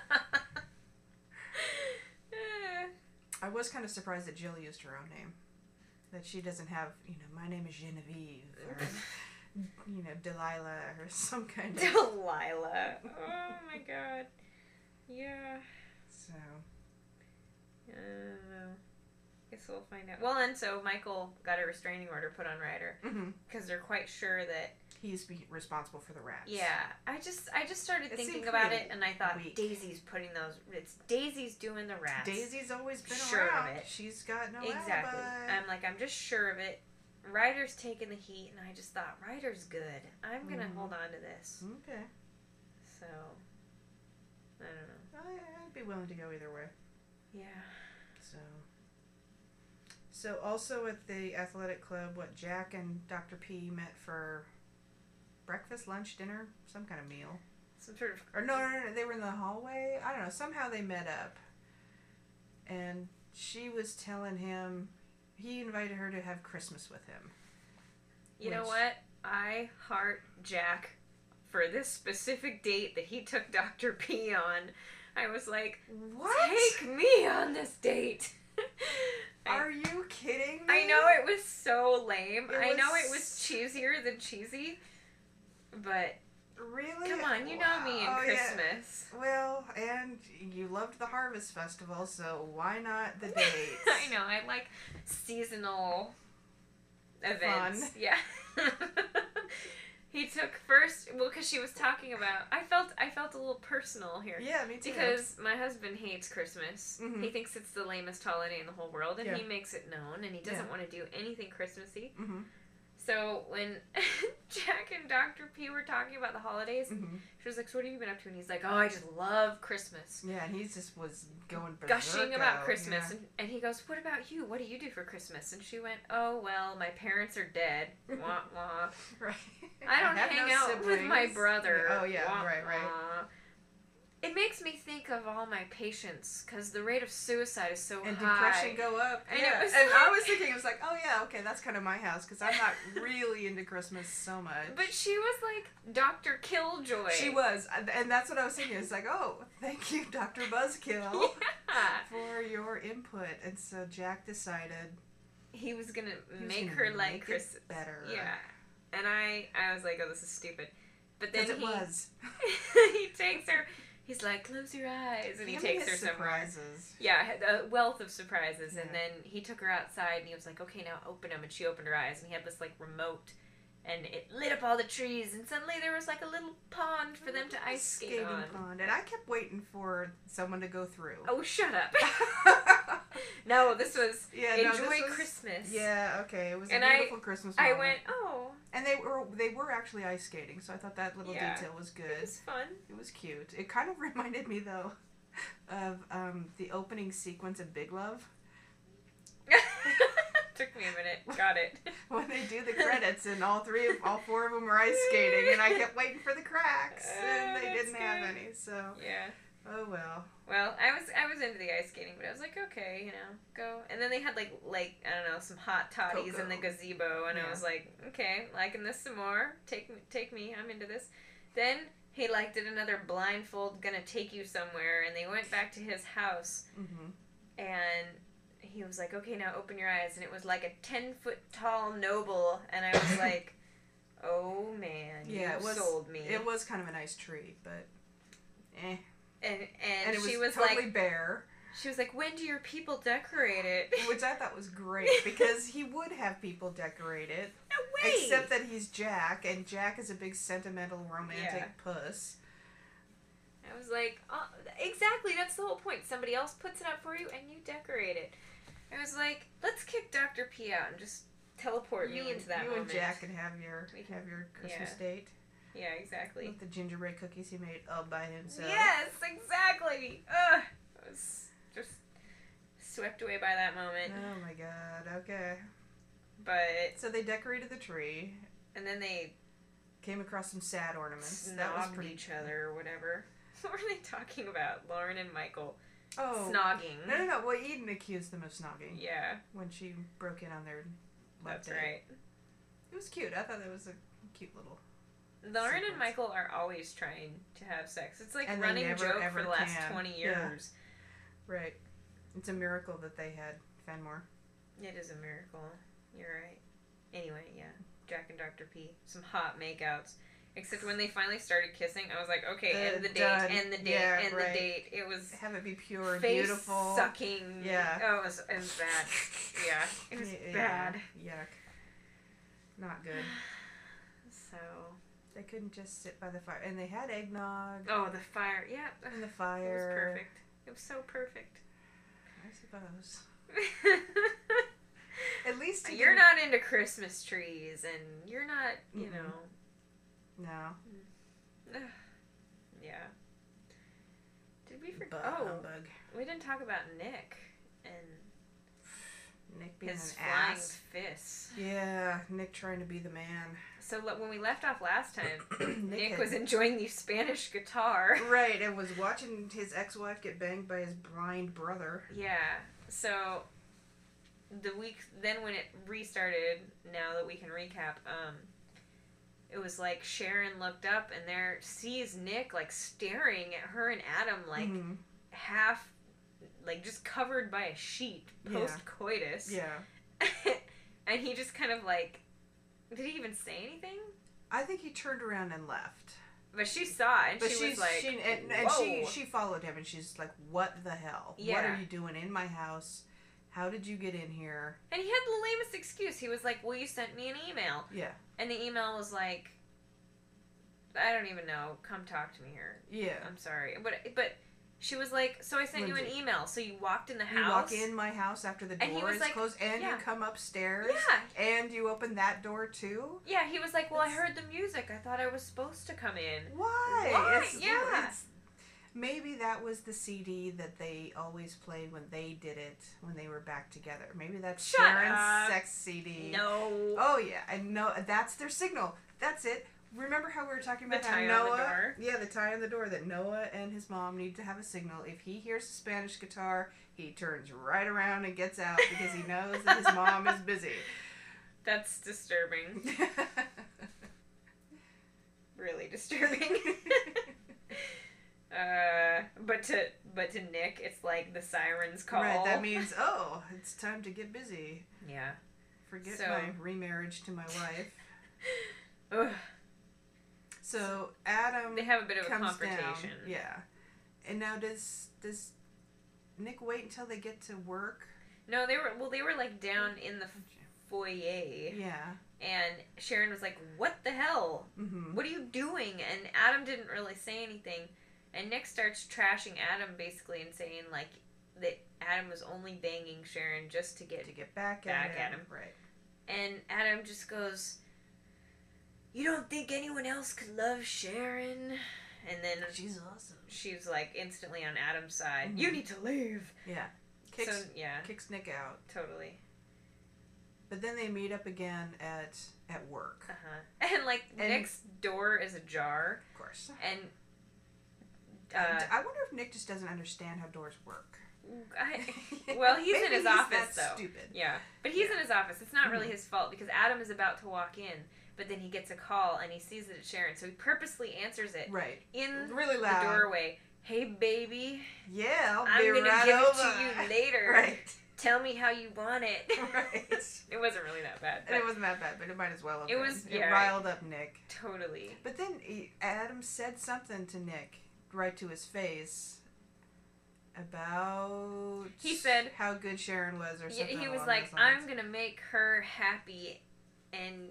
Eh. I was kind of surprised that Jill used her own name. That she doesn't have, my name is Genevieve, or, Delilah, or some kind of... Delilah. Oh, my God. Yeah. So... I don't know. Guess we'll find out. Well, and so Michael got a restraining order put on Ryder because they're quite sure that he's responsible for the rats. Yeah, I just started It thinking seemed about pretty it, and I thought weak. Daisy's putting those. It's Daisy's doing the rats. Daisy's always been Sure of around. it. She's got no Exactly. alibi. I'm just sure of it. Ryder's taking the heat, and I just thought Ryder's good. I'm gonna hold on to this. Okay. So I don't know. I'd be willing to go either way. Yeah. So also at the athletic club, Jack and Dr. P met for breakfast, lunch, dinner, some kind of meal. Some sort of. Or no, they were in the hallway. I don't know. Somehow they met up. And she was telling him, he invited her to have Christmas with him. You know what? I heart Jack for this specific date that he took Dr. P on. I was like, what? Take me on this date. Are you kidding me? I know it was so lame. I know it was cheesier than cheesy, but really, come on, you know me and Christmas. Yeah. Well, and you loved the Harvest Festival, so why not the dates? I know, I like seasonal events. Fun. Yeah. He took first, because she was talking about. I felt a little personal here. Yeah, me too. Because my husband hates Christmas. Mm-hmm. He thinks it's the lamest holiday in the whole world, and Yeah. he makes it known, and he doesn't want to do anything Christmassy. Mm-hmm. So when Jack and Dr. P were talking about the holidays, she was like, "So what have you been up to?" And he's like, "Oh, I just love Christmas." Yeah, and he just was going gushing berserko. about Christmas, Yeah. and he goes, "What about you? What do you do for Christmas?" And she went, "Oh well, my parents are dead. Wah wah. Right. I don't have hang no out with my siblings." brother." Oh yeah, Wah, right. wah. It makes me think of all my patients because the rate of suicide is so And high. depression go up. And yeah. it was and like- I was thinking, it was like, oh yeah, okay, that's kind of my house because I'm not really into Christmas so much. But she was like Dr. Killjoy. She was, and that's what I was thinking. It's like, oh, thank you, Dr. Buzzkill, Yeah. for your input. And so Jack decided He was gonna he was make gonna her like make it Chris. better. Yeah. And I was like, oh, this is stupid. But then Because it was. he takes her. He's like, close your eyes, and he takes her somewhere. Surprises. Yeah, a wealth of surprises. Yeah. And then he took her outside, and he was like, okay, now open them. And she opened her eyes, and he had this, like, remote, and it lit up all the trees, and suddenly there was, like, a little pond for them to ice skate Skating on. pond. And I kept waiting for someone to go through. Oh, shut up. No, this was Enjoy Christmas. Yeah, okay. It was And a beautiful Christmas I moment. went, oh. And they were actually ice skating, so I thought that little Yeah. detail was good. It was fun. It was cute. It kind of reminded me though of the opening sequence of Big Love Took me a minute. Got it. when they do the credits and all four of them are ice skating, and I kept waiting for the cracks, and they that's didn't have good. any. So Yeah. oh well. Well, I was into the ice skating, but I was like, okay, go. And then they had like I don't know, some hot toddies in the Cocoa. gazebo, and Yeah. I was like, okay, liking this some more. Take me, I'm into this. Then he did another blindfold, gonna take you somewhere, and they went back to his house, Mm-hmm. and he was like, okay, now open your eyes, and it was like a 10-foot tall noble, and I was like, oh man, Yeah, you it was. sold me. It was kind of a nice treat, but eh. And it she was was totally like, bare. she was like, when do your people decorate it? Which I thought was great, because he would have people decorate it. No way! Except that he's Jack, and Jack is a big sentimental, romantic puss. I was like, oh, exactly, that's the whole point. Somebody else puts it up for you, and you decorate it. I was like, let's kick Dr. P out and just teleport me into that moment. You and Jack can have your Christmas date. Yeah, exactly. With the gingerbread cookies he made all by himself. Yes, exactly. Ugh. I was just swept away by that moment. Oh my god, okay. But... So they decorated the tree. And then they... Came across some sad ornaments. That was pretty... each other or whatever. What were they talking about? Lauren and Michael. Oh. Snogging. No. Well, Eden accused them of snogging. Yeah. When she broke in on their love That's date. right. It was cute. I thought that was a cute little... Lauren sequence. and Michael are always trying to have sex. It's like and running never, joke for the last 20 years. Yeah. Right. It's a miracle that they had Fenmore. It is a miracle. You're right. Anyway, yeah. Jack and Dr. P. Some hot makeouts. Except when they finally started kissing, I was like, okay, end the date, end the date, end the date. It was... Have it be pure, face beautiful. sucking. Yeah. Oh, it was bad. Yeah. It was bad. Yuck. Not good. So... They couldn't just sit by the fire. And they had eggnog. Oh, the fire. Yeah. And the fire. It was perfect. It was so perfect. I suppose. At least you're not into Christmas trees, and you're not, you know. No. Yeah. Did we forget? Humbug. We didn't talk about Nick and Nick being his an flying ass. fists. Yeah, Nick trying to be the man. So when we left off last time, Nick had... was enjoying the Spanish guitar. Right, and was watching his ex-wife get banged by his blind brother. Yeah. So the week then when it restarted, now that we can recap, it was like Sharon looked up and there sees Nick like staring at her and Adam like half, like just covered by a sheet post-coitus. Yeah. And he just kind of like, did he even say anything? I think he turned around and left. But she saw it and she was like, she followed him and she's like, what the hell? Yeah. What are you doing in my house? How did you get in here? And he had the lamest excuse. He was like, well, you sent me an email. Yeah. And the email was like, I don't even know. Come talk to me here. Yeah. I'm sorry. But she was like, so I sent you an email. So you walked in the house. You walk in my house after the door is closed and you come upstairs. Yeah. And you open that door too? Yeah. He was like, well, I heard the music. I thought I was supposed to come in. Why? Yeah. Maybe that was the CD that they always played when they did it, when they were back together. Maybe that's Sharon's sex CD. No. Oh, yeah. I know. That's their signal. That's it. Remember how we were talking about how Noah... on the door? Yeah, the tie on the door, that Noah and his mom need to have a signal. If he hears the Spanish guitar, he turns right around and gets out because he knows that his mom is busy. That's disturbing. Really disturbing. But to Nick, it's like the sirens call. Right, that means, oh, it's time to get busy. Yeah. Forget my remarriage to my wife. Ugh. So Adam, they have a bit of a confrontation. Down. Yeah. And now does Nick wait until they get to work? No, they were like down in the foyer. Yeah. And Sharon was like, "What the hell? Mm-hmm. What are you doing?" And Adam didn't really say anything. And Nick starts trashing Adam basically and saying like that Adam was only banging Sharon just to get back at him. Right. And Adam just goes, "You don't think anyone else could love Sharon?" And then she's awesome. She's like instantly on Adam's side. Mm-hmm. You need to leave. Yeah. Kicks Nick out. Totally. But then they meet up again at work. And Nick's door is ajar. Of course. And I wonder if Nick just doesn't understand how doors work. Well, he's in his office, though. Stupid. Yeah, but he's in his office. It's not really his fault because Adam is about to walk in, but then he gets a call and he sees that it's Sharon, so he purposely answers it. Right. In really loud. The doorway. "Hey, baby. Yeah, I'm gonna give it to you later. Right. Tell me how you want it." Right. It wasn't really that bad. It wasn't that bad, but it might as well have been. It riled up Nick. Totally. But then Adam said something to Nick right to his face about he said how good Sharon was or something. He was along like, those lines. I'm gonna make her happy, and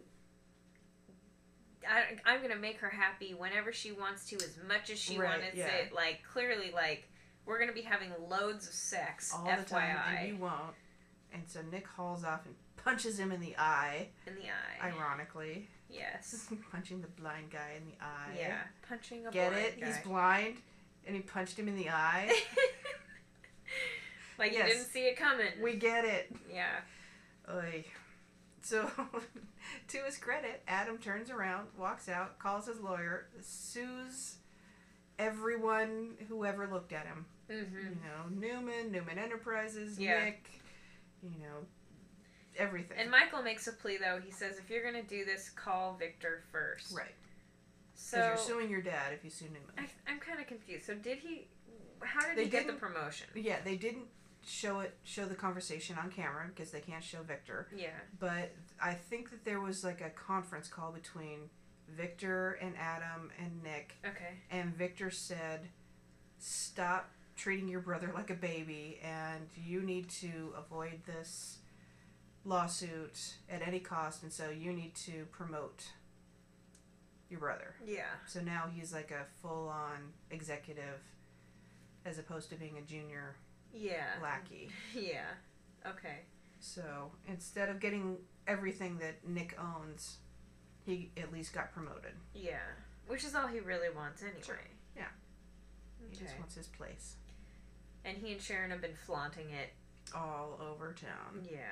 I'm gonna make her happy whenever she wants to, as much as she wanted to. Like, clearly, like, we're gonna be having loads of sex, all FYI. the time, and you won't. And so Nick hauls off and punches him in the eye. In the eye. Ironically. Yes. Punching the blind guy in the eye. Yeah, punching a Get blind it? guy. He's blind, and he punched him in the eye. Like, you didn't see it coming. We get it. Yeah. Oy. So, to his credit, Adam turns around, walks out, calls his lawyer, sues everyone who ever looked at him. Mm-hmm. You know, Newman Enterprises, yeah. Nick, you know, everything. And Michael makes a plea, though. He says, if you're going to do this, call Victor first. Right. So you're suing your dad if you sue Newman. I'm kind of confused. So how did he get the promotion? Yeah, they didn't show the conversation on camera because they can't show Victor. Yeah. But I think that there was like a conference call between Victor and Adam and Nick. Okay. And Victor said, stop treating your brother like a baby, and you need to avoid this lawsuit at any cost, and so you need to promote your brother. Yeah. So now he's like a full-on executive as opposed to being a junior lackey. Yeah. Okay. So instead of getting everything that Nick owns, he at least got promoted. Yeah. Which is all he really wants anyway. Sure. Yeah. Okay. He just wants his place. And he and Sharon have been flaunting it all over town. Yeah.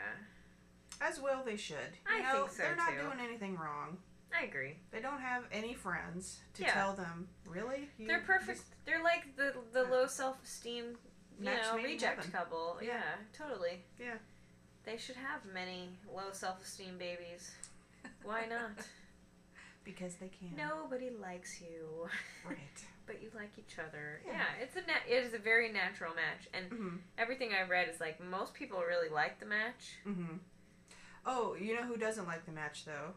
As well they should. I think so, they're not too. doing anything wrong. I agree. They don't have any friends to tell them, really? They're perfect. They're like the low self-esteem, reject couple. Yeah. Yeah, totally. Yeah. They should have many low self-esteem babies. Why not? Because they can. Nobody likes you. Right. But you like each other. Yeah. It is a very natural match. And everything I read is like most people really like the match. Mm-hmm. Oh, you know who doesn't like the match, though?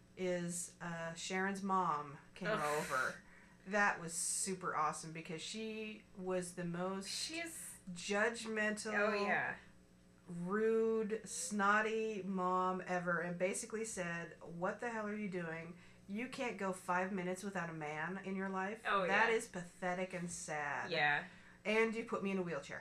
Is Sharon's mom came over. That was super awesome because she was the most judgmental, rude, snotty mom ever, and basically said, what the hell are you doing? You can't go 5 minutes without a man in your life. That is pathetic and sad. Yeah. And you put me in a wheelchair.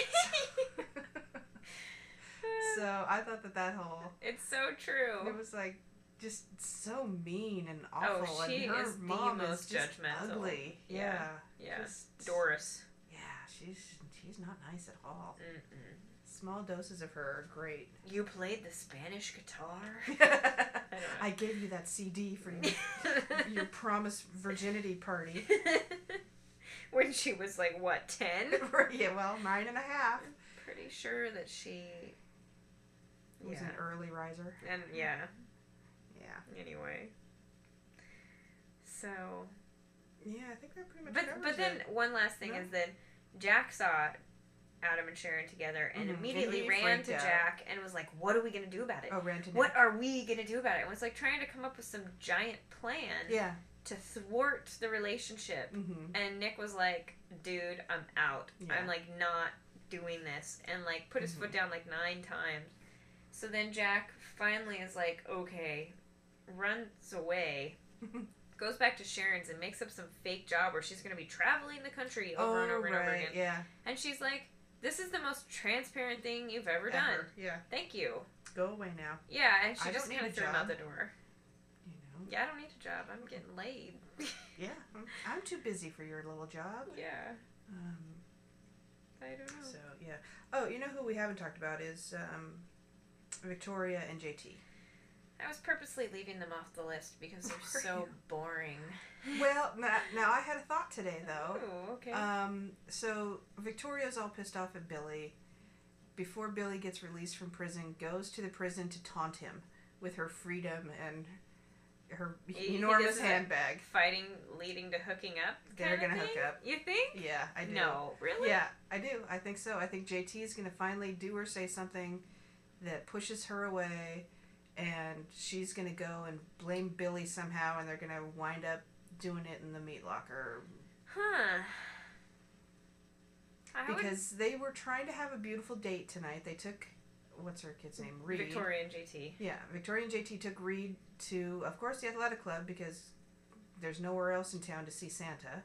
So I thought that whole... It's so true. It was like just so mean and awful. Oh, she and her is mom the most is just judgmental. ugly. Yeah. Just, Doris. Yeah, she's not nice at all. Mm-mm. Small doses of her are great. You played the Spanish guitar? I gave you that CD for your promised virginity party. When she was like, what, 10? Yeah, well, 9.5. Pretty sure that she was an early riser. And yeah. Anyway. So. Yeah, I think that pretty much covers But then it. one last thing is that Jack saw Adam and Sharon together and immediately and ran to out. Jack and was like, what are we going to do about it? Oh, ran to Nick. What are we going to do about it? And was like trying to come up with some giant plan to thwart the relationship. Mm-hmm. And Nick was like, dude, I'm out. Yeah. I'm like not doing this. And like put his foot down like 9 times. So then Jack finally is like, okay, runs away, goes back to Sharon's and makes up some fake job where she's going to be traveling the country over and over and over again. Yeah. And she's like, this is the most transparent thing you've ever done. Yeah. Thank you. Go away now. Yeah, and she I just don't kind need of a threw him job. out the door. You know. Yeah, I don't need a job. I'm getting laid. Yeah. I'm too busy for your little job. Yeah. I don't know. So, yeah. Oh, you know who we haven't talked about is Victoria and JT. I was purposely leaving them off the list because they're so boring. Well, now I had a thought today, though. Oh, okay. So Victoria's all pissed off at Billy. Before Billy gets released from prison, goes to the prison to taunt him with her freedom and her enormous handbag. Fighting leading to hooking up? They're going to hook up. You think? Yeah, I do. No, really? Yeah, I do. I think so. I think JT is going to finally do or say something that pushes her away, and she's going to go and blame Billy somehow, and they're going to wind up doing it in the meat locker. Huh. because they were trying to have a beautiful date tonight. They took, what's her kid's name? Reed. Victoria and JT. Yeah, Victoria and JT took Reed to, of course, the athletic club because there's nowhere else in town to see Santa.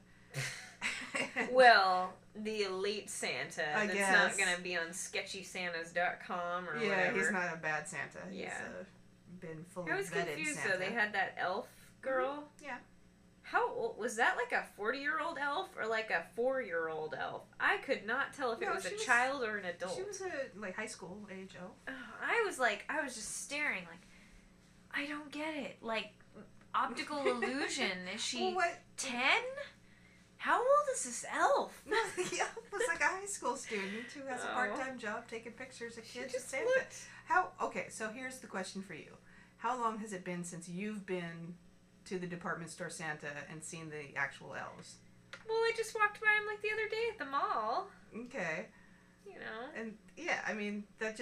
Well, the elite Santa I that's guess. not going to be on sketchysantas.com or yeah, whatever. he's not a bad Santa. Yeah. He's been fully I was vetted confused Santa. though. They had that elf girl. Yeah. How old was that? Like a 40-year-old elf or like a 4-year-old elf? I could not tell if it No, was a she was- child or an adult. She was a like high school age elf. I was just staring like, I don't get it. Like, optical illusion. Is she Well, what? 10? How old is this elf? No, the elf was like a high school student who has a Oh. part-time job taking pictures of She kids at just Santa. looked. How? Okay, so here's the question for you: how long has it been since you've been to the department store Santa and seen the actual elves? Well, I just walked by him like the other day at the mall. Okay, You know. and yeah, I mean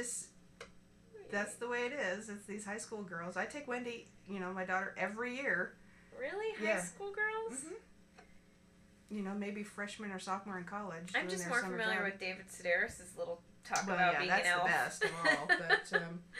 that's the way it is. It's these high school girls. I take Wendy, my daughter, every year. Really? High Yeah. school girls? Mhm. Maybe freshman or sophomore in college. I'm doing just their more summer familiar job. with David Sedaris' little talk Well, about yeah, being that's an elf. the best of all. But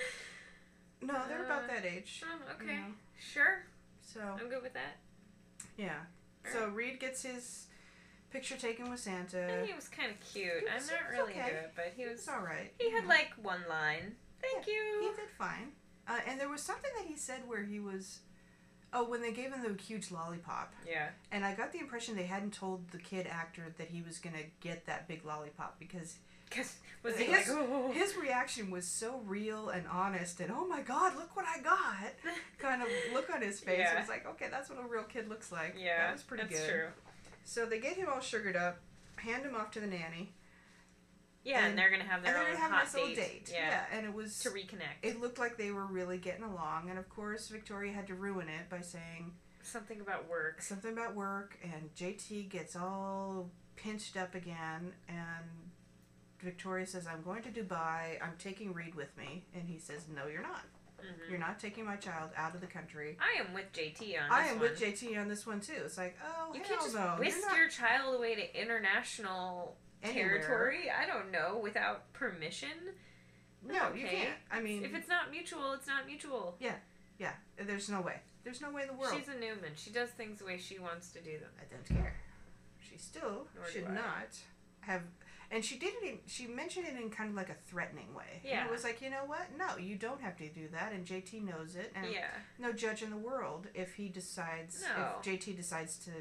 no, they're about Uh, that age. Oh, okay. you know. Sure. So I'm good with that. yeah. So Reed gets his picture taken with Santa. And he was kind of cute. He I'm was- not he was really okay. good, but he It's was. all right. He had Yeah. like one line. Thank He you. did fine. And there was something that he said where he was. Oh, when they gave him the huge lollipop. Yeah. And I got the impression they hadn't told the kid actor that he was going to get that big lollipop because Because was he his, like, oh. his reaction was so real and honest and, oh my God, look what I got, kind of look on his face. Yeah. It was like, okay, that's what a real kid looks like. Yeah, That was pretty that's good. true. So they get him all sugared up, hand him off to the nanny. Yeah, and they're gonna have their and they're own gonna have a hot nice little date. date. Yeah. And it was To reconnect. it looked like they were really getting along, and of course Victoria had to ruin it by saying Something about work. something about work, and JT gets all pinched up again, and Victoria says, I'm going to Dubai, I'm taking Reed with me, and he says, no, you're not. Mm-hmm. You're not taking my child out of the country. I am with JT on this I am one. with JT on this one too. It's like, oh, You hell can't just no. whisk you're not your child away to international anywhere. territory. I don't know, without permission. No, you Okay. can't. I mean, If it's not mutual, it's not mutual. yeah, there's no way. There's no way in the world. She's a Newman. She does things the way she wants to do them. I don't care. She still Nor do should I. not have. And she did it. She mentioned it in kind of like a threatening way. Yeah. And it was like, you know what? No, you don't have to do that. And JT knows it. And Yeah. no judge in the world if he decides. No. If JT decides to,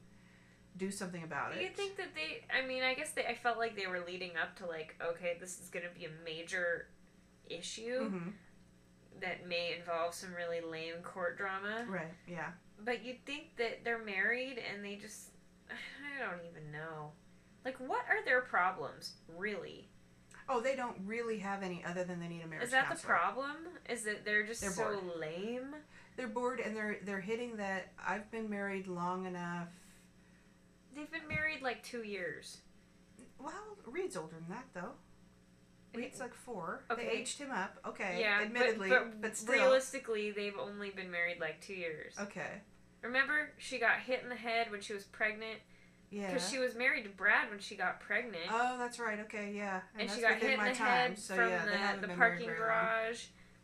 do something about it. Do you think that I guess I felt like they were leading up to like, okay, this is going to be a major issue Mm-hmm. that may involve some really lame court drama. Right. Yeah. But you'd think that they're married and they just, I don't even know. Like, what are their problems, really? Oh, they don't really have any other than they need a marriage Is that counselor. the problem? Is that they're just They're so bored. lame? They're bored, and they're hitting that. I've been married long enough. They've been married like 2 years. Well, Reed's older than that, though. Reed's like 4. Okay. They aged him up. Okay. Yeah, Admittedly, but still. realistically, they've only been married like 2 years. Okay. Remember, she got hit in the head when she was pregnant? Yeah. Because she was married to Brad when she got pregnant. Oh, that's right. Okay, yeah. and that's she got within hit in my the time, head so from yeah, they haven't the been married parking very long. garage.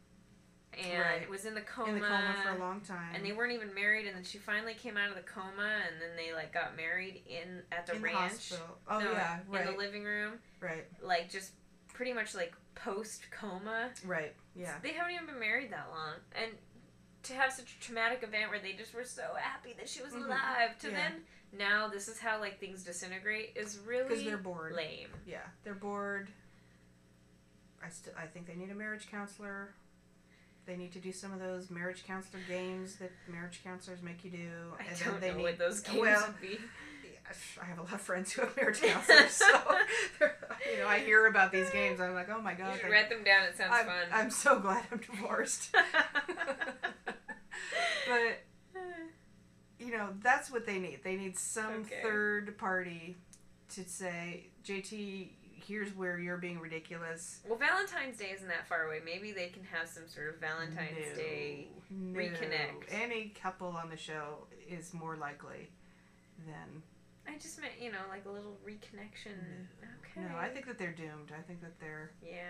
And Right. was in the coma. In the coma for a long time. And they weren't even married, and then she finally came out of the coma, and then they like got married at the in ranch. the hospital. Oh No, yeah, right. In the living room, Right. like just pretty much like post coma. Right. Yeah. They haven't even been married that long, and to have such a traumatic event where they just were so happy that she was Mhm. alive, to Yeah. then now this is how like things disintegrate is Because really they're bored. lame. Yeah, they're bored. I think they need a marriage counselor. They need to do some of those marriage counselor games that marriage counselors make you do. I and don't then they know what those games well, would be. I have a lot of friends who have marriage counselors, so I hear about these games. I'm like, oh my You god! should write them down. It sounds I'm, fun. I'm so glad I'm divorced. But that's what they need. They need some Okay. third party to say, JT, here's where you're being ridiculous. Well, Valentine's Day isn't that far away. Maybe they can have some sort of Valentine's Day. No. reconnect. Any couple on the show is more likely than I just meant, like a little reconnection. Okay. No, I think that they're doomed. I think that they're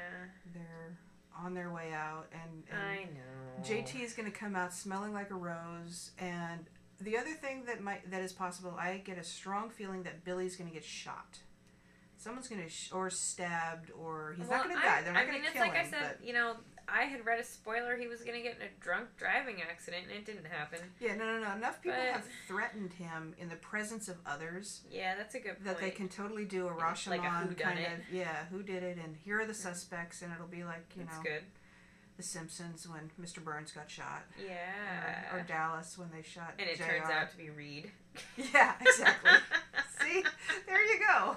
on their way out, and I know. JT is going to come out smelling like a rose, and the other thing that is possible, I get a strong feeling that Billy's going to get shot. Someone's going to or stabbed, or he's not going to die. They're not going to kill him. It's like I said, I had read a spoiler he was going to get in a drunk driving accident, and it didn't happen. Yeah, no. Enough people have threatened him in the presence of others. Yeah, that's a good point. That they can totally do a Rashomon kind of, who did it, and here are the suspects, and it'll be like, that's good. The Simpsons when Mr. Burns got shot. Yeah. Or Dallas when they shot And it JR. turns out to be Reed. Yeah, exactly. See? There you go.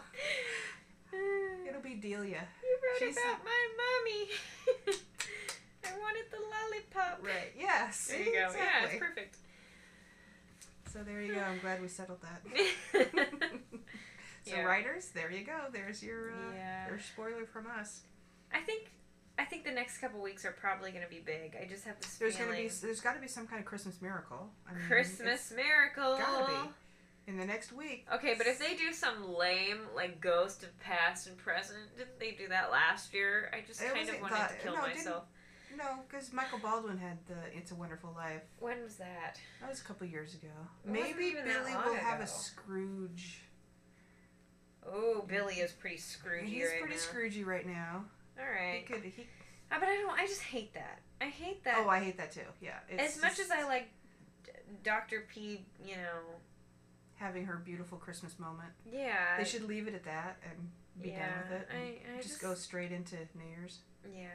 It'll be Delia. You wrote about my mommy. I wanted the lollipop. Right. Yeah. See? There you go. Exactly. Yeah, it's perfect. So there you go. I'm glad we settled that. So writers, there you go. There's your spoiler from us. I think the next couple weeks are probably going to be big. I just have this feeling. There's got to be some kind of Christmas miracle. Christmas miracle. Gotta be. In the next week. Okay, but if they do some lame, like, Ghost of Past and Present, didn't they do that last year? I just kind of wanted to kill myself. No, because Michael Baldwin had the It's a Wonderful Life. When was that? That was a couple years ago. Maybe Billy will have a Scrooge. Oh, Billy is pretty Scroogey right now. He's pretty Scroogey right now. All right. He but I just hate that. I hate that. Oh, I hate that too. Yeah. As much as I like Dr. P, having her beautiful Christmas moment. Yeah. They should leave it at that and be done with it. I just go straight into New Year's. Yeah.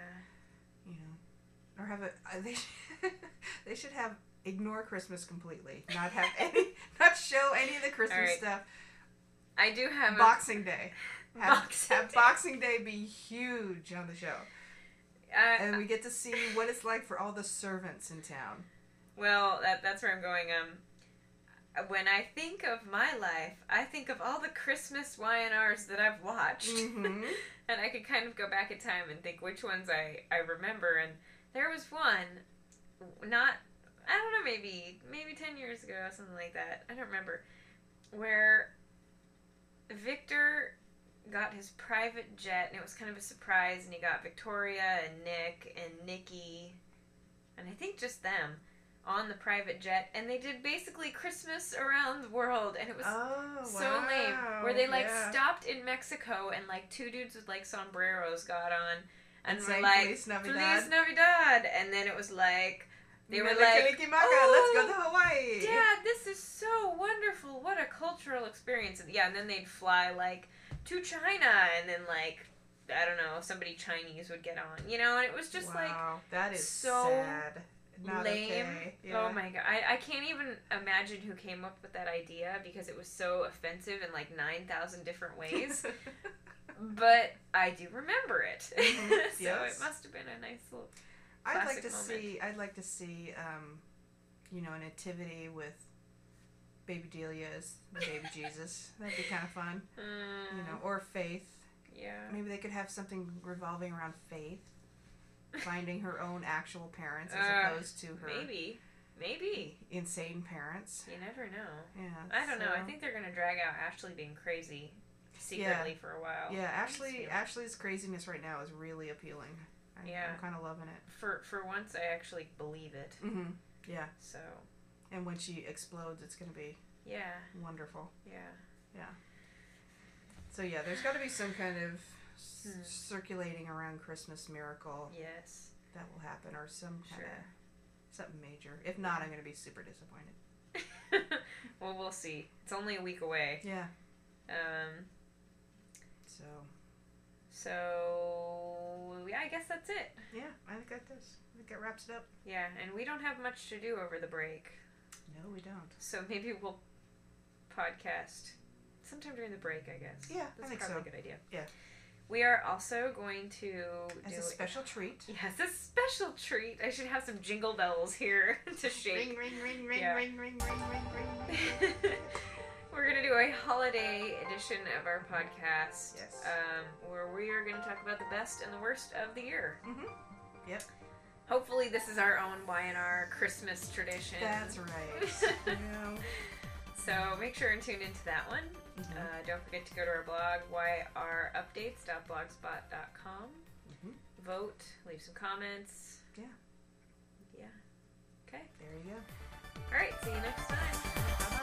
Or have it. They should have ignore Christmas completely. Not have not show any of the Christmas stuff. I do have Boxing Day. Have Boxing Day be huge on the show. And we get to see what it's like for all the servants in town. Well, that's where I'm going. When I think of my life, I think of all the Christmas YNRs that I've watched. Mm-hmm. And I could kind of go back in time and think which ones I remember. And there was one, I don't know, maybe 10 years ago, something like that. I don't remember. Where Victor got his private jet, and it was kind of a surprise, and he got Victoria and Nick and Nikki, and I think just them, on the private jet, and they did basically Christmas around the world, and it was so lame, where they stopped in Mexico, and two dudes with sombreros got on, and were like, Feliz Navidad, and then it was like, they were like, let's go to Hawaii. Dad, this is so wonderful, what a cultural experience. And then they'd fly to China, and then I don't know, somebody Chinese would get on, and it was just that is so sad. Not lame. Okay. Yeah. Oh my god. I can't even imagine who came up with that idea because it was so offensive in 9,000 different ways. But I do remember it. Mm-hmm. So yes. it must have been a nice little I'd like to see a nativity with baby Delia as the baby Jesus. That'd be kind of fun. Or Faith. Yeah. Maybe they could have something revolving around Faith. Finding her own actual parents as opposed to her maybe insane parents. You never know. Yeah, I don't know. I think they're gonna drag out Ashley being crazy secretly for a while. Yeah, Ashley's craziness right now is really appealing. I'm kind of loving it. For once, I actually believe it. Mm-hmm. Yeah. So. And when she explodes, it's gonna be wonderful. Yeah. So there's got to be some kind of circulating around Christmas miracle. Yes. That will happen, or some kind of something major. If not, I'm going to be super disappointed. Well, we'll see. It's only a week away. Yeah. So yeah, I guess that's it. Yeah, I think that wraps it up. Yeah, and we don't have much to do over the break. No, we don't. So maybe we'll podcast sometime during the break, I guess. Yeah, that's I think probably so. a good idea. Yeah. We are also going to do a special treat. Yes, a special treat. I should have some jingle bells here to shake. Ring, ring, ring, ring, ring, ring, ring, ring, ring. We're going to do a holiday edition of our podcast. Yes. Where we are going to talk about the best and the worst of the year. Mm-hmm. Yep. Hopefully this is our own YNR Christmas tradition. That's right. So make sure and tune into that one. Don't forget to go to our blog, yrupdates.blogspot.com. Vote, leave some comments. Yeah. Okay. There you go. All right. See you next time. Bye-bye.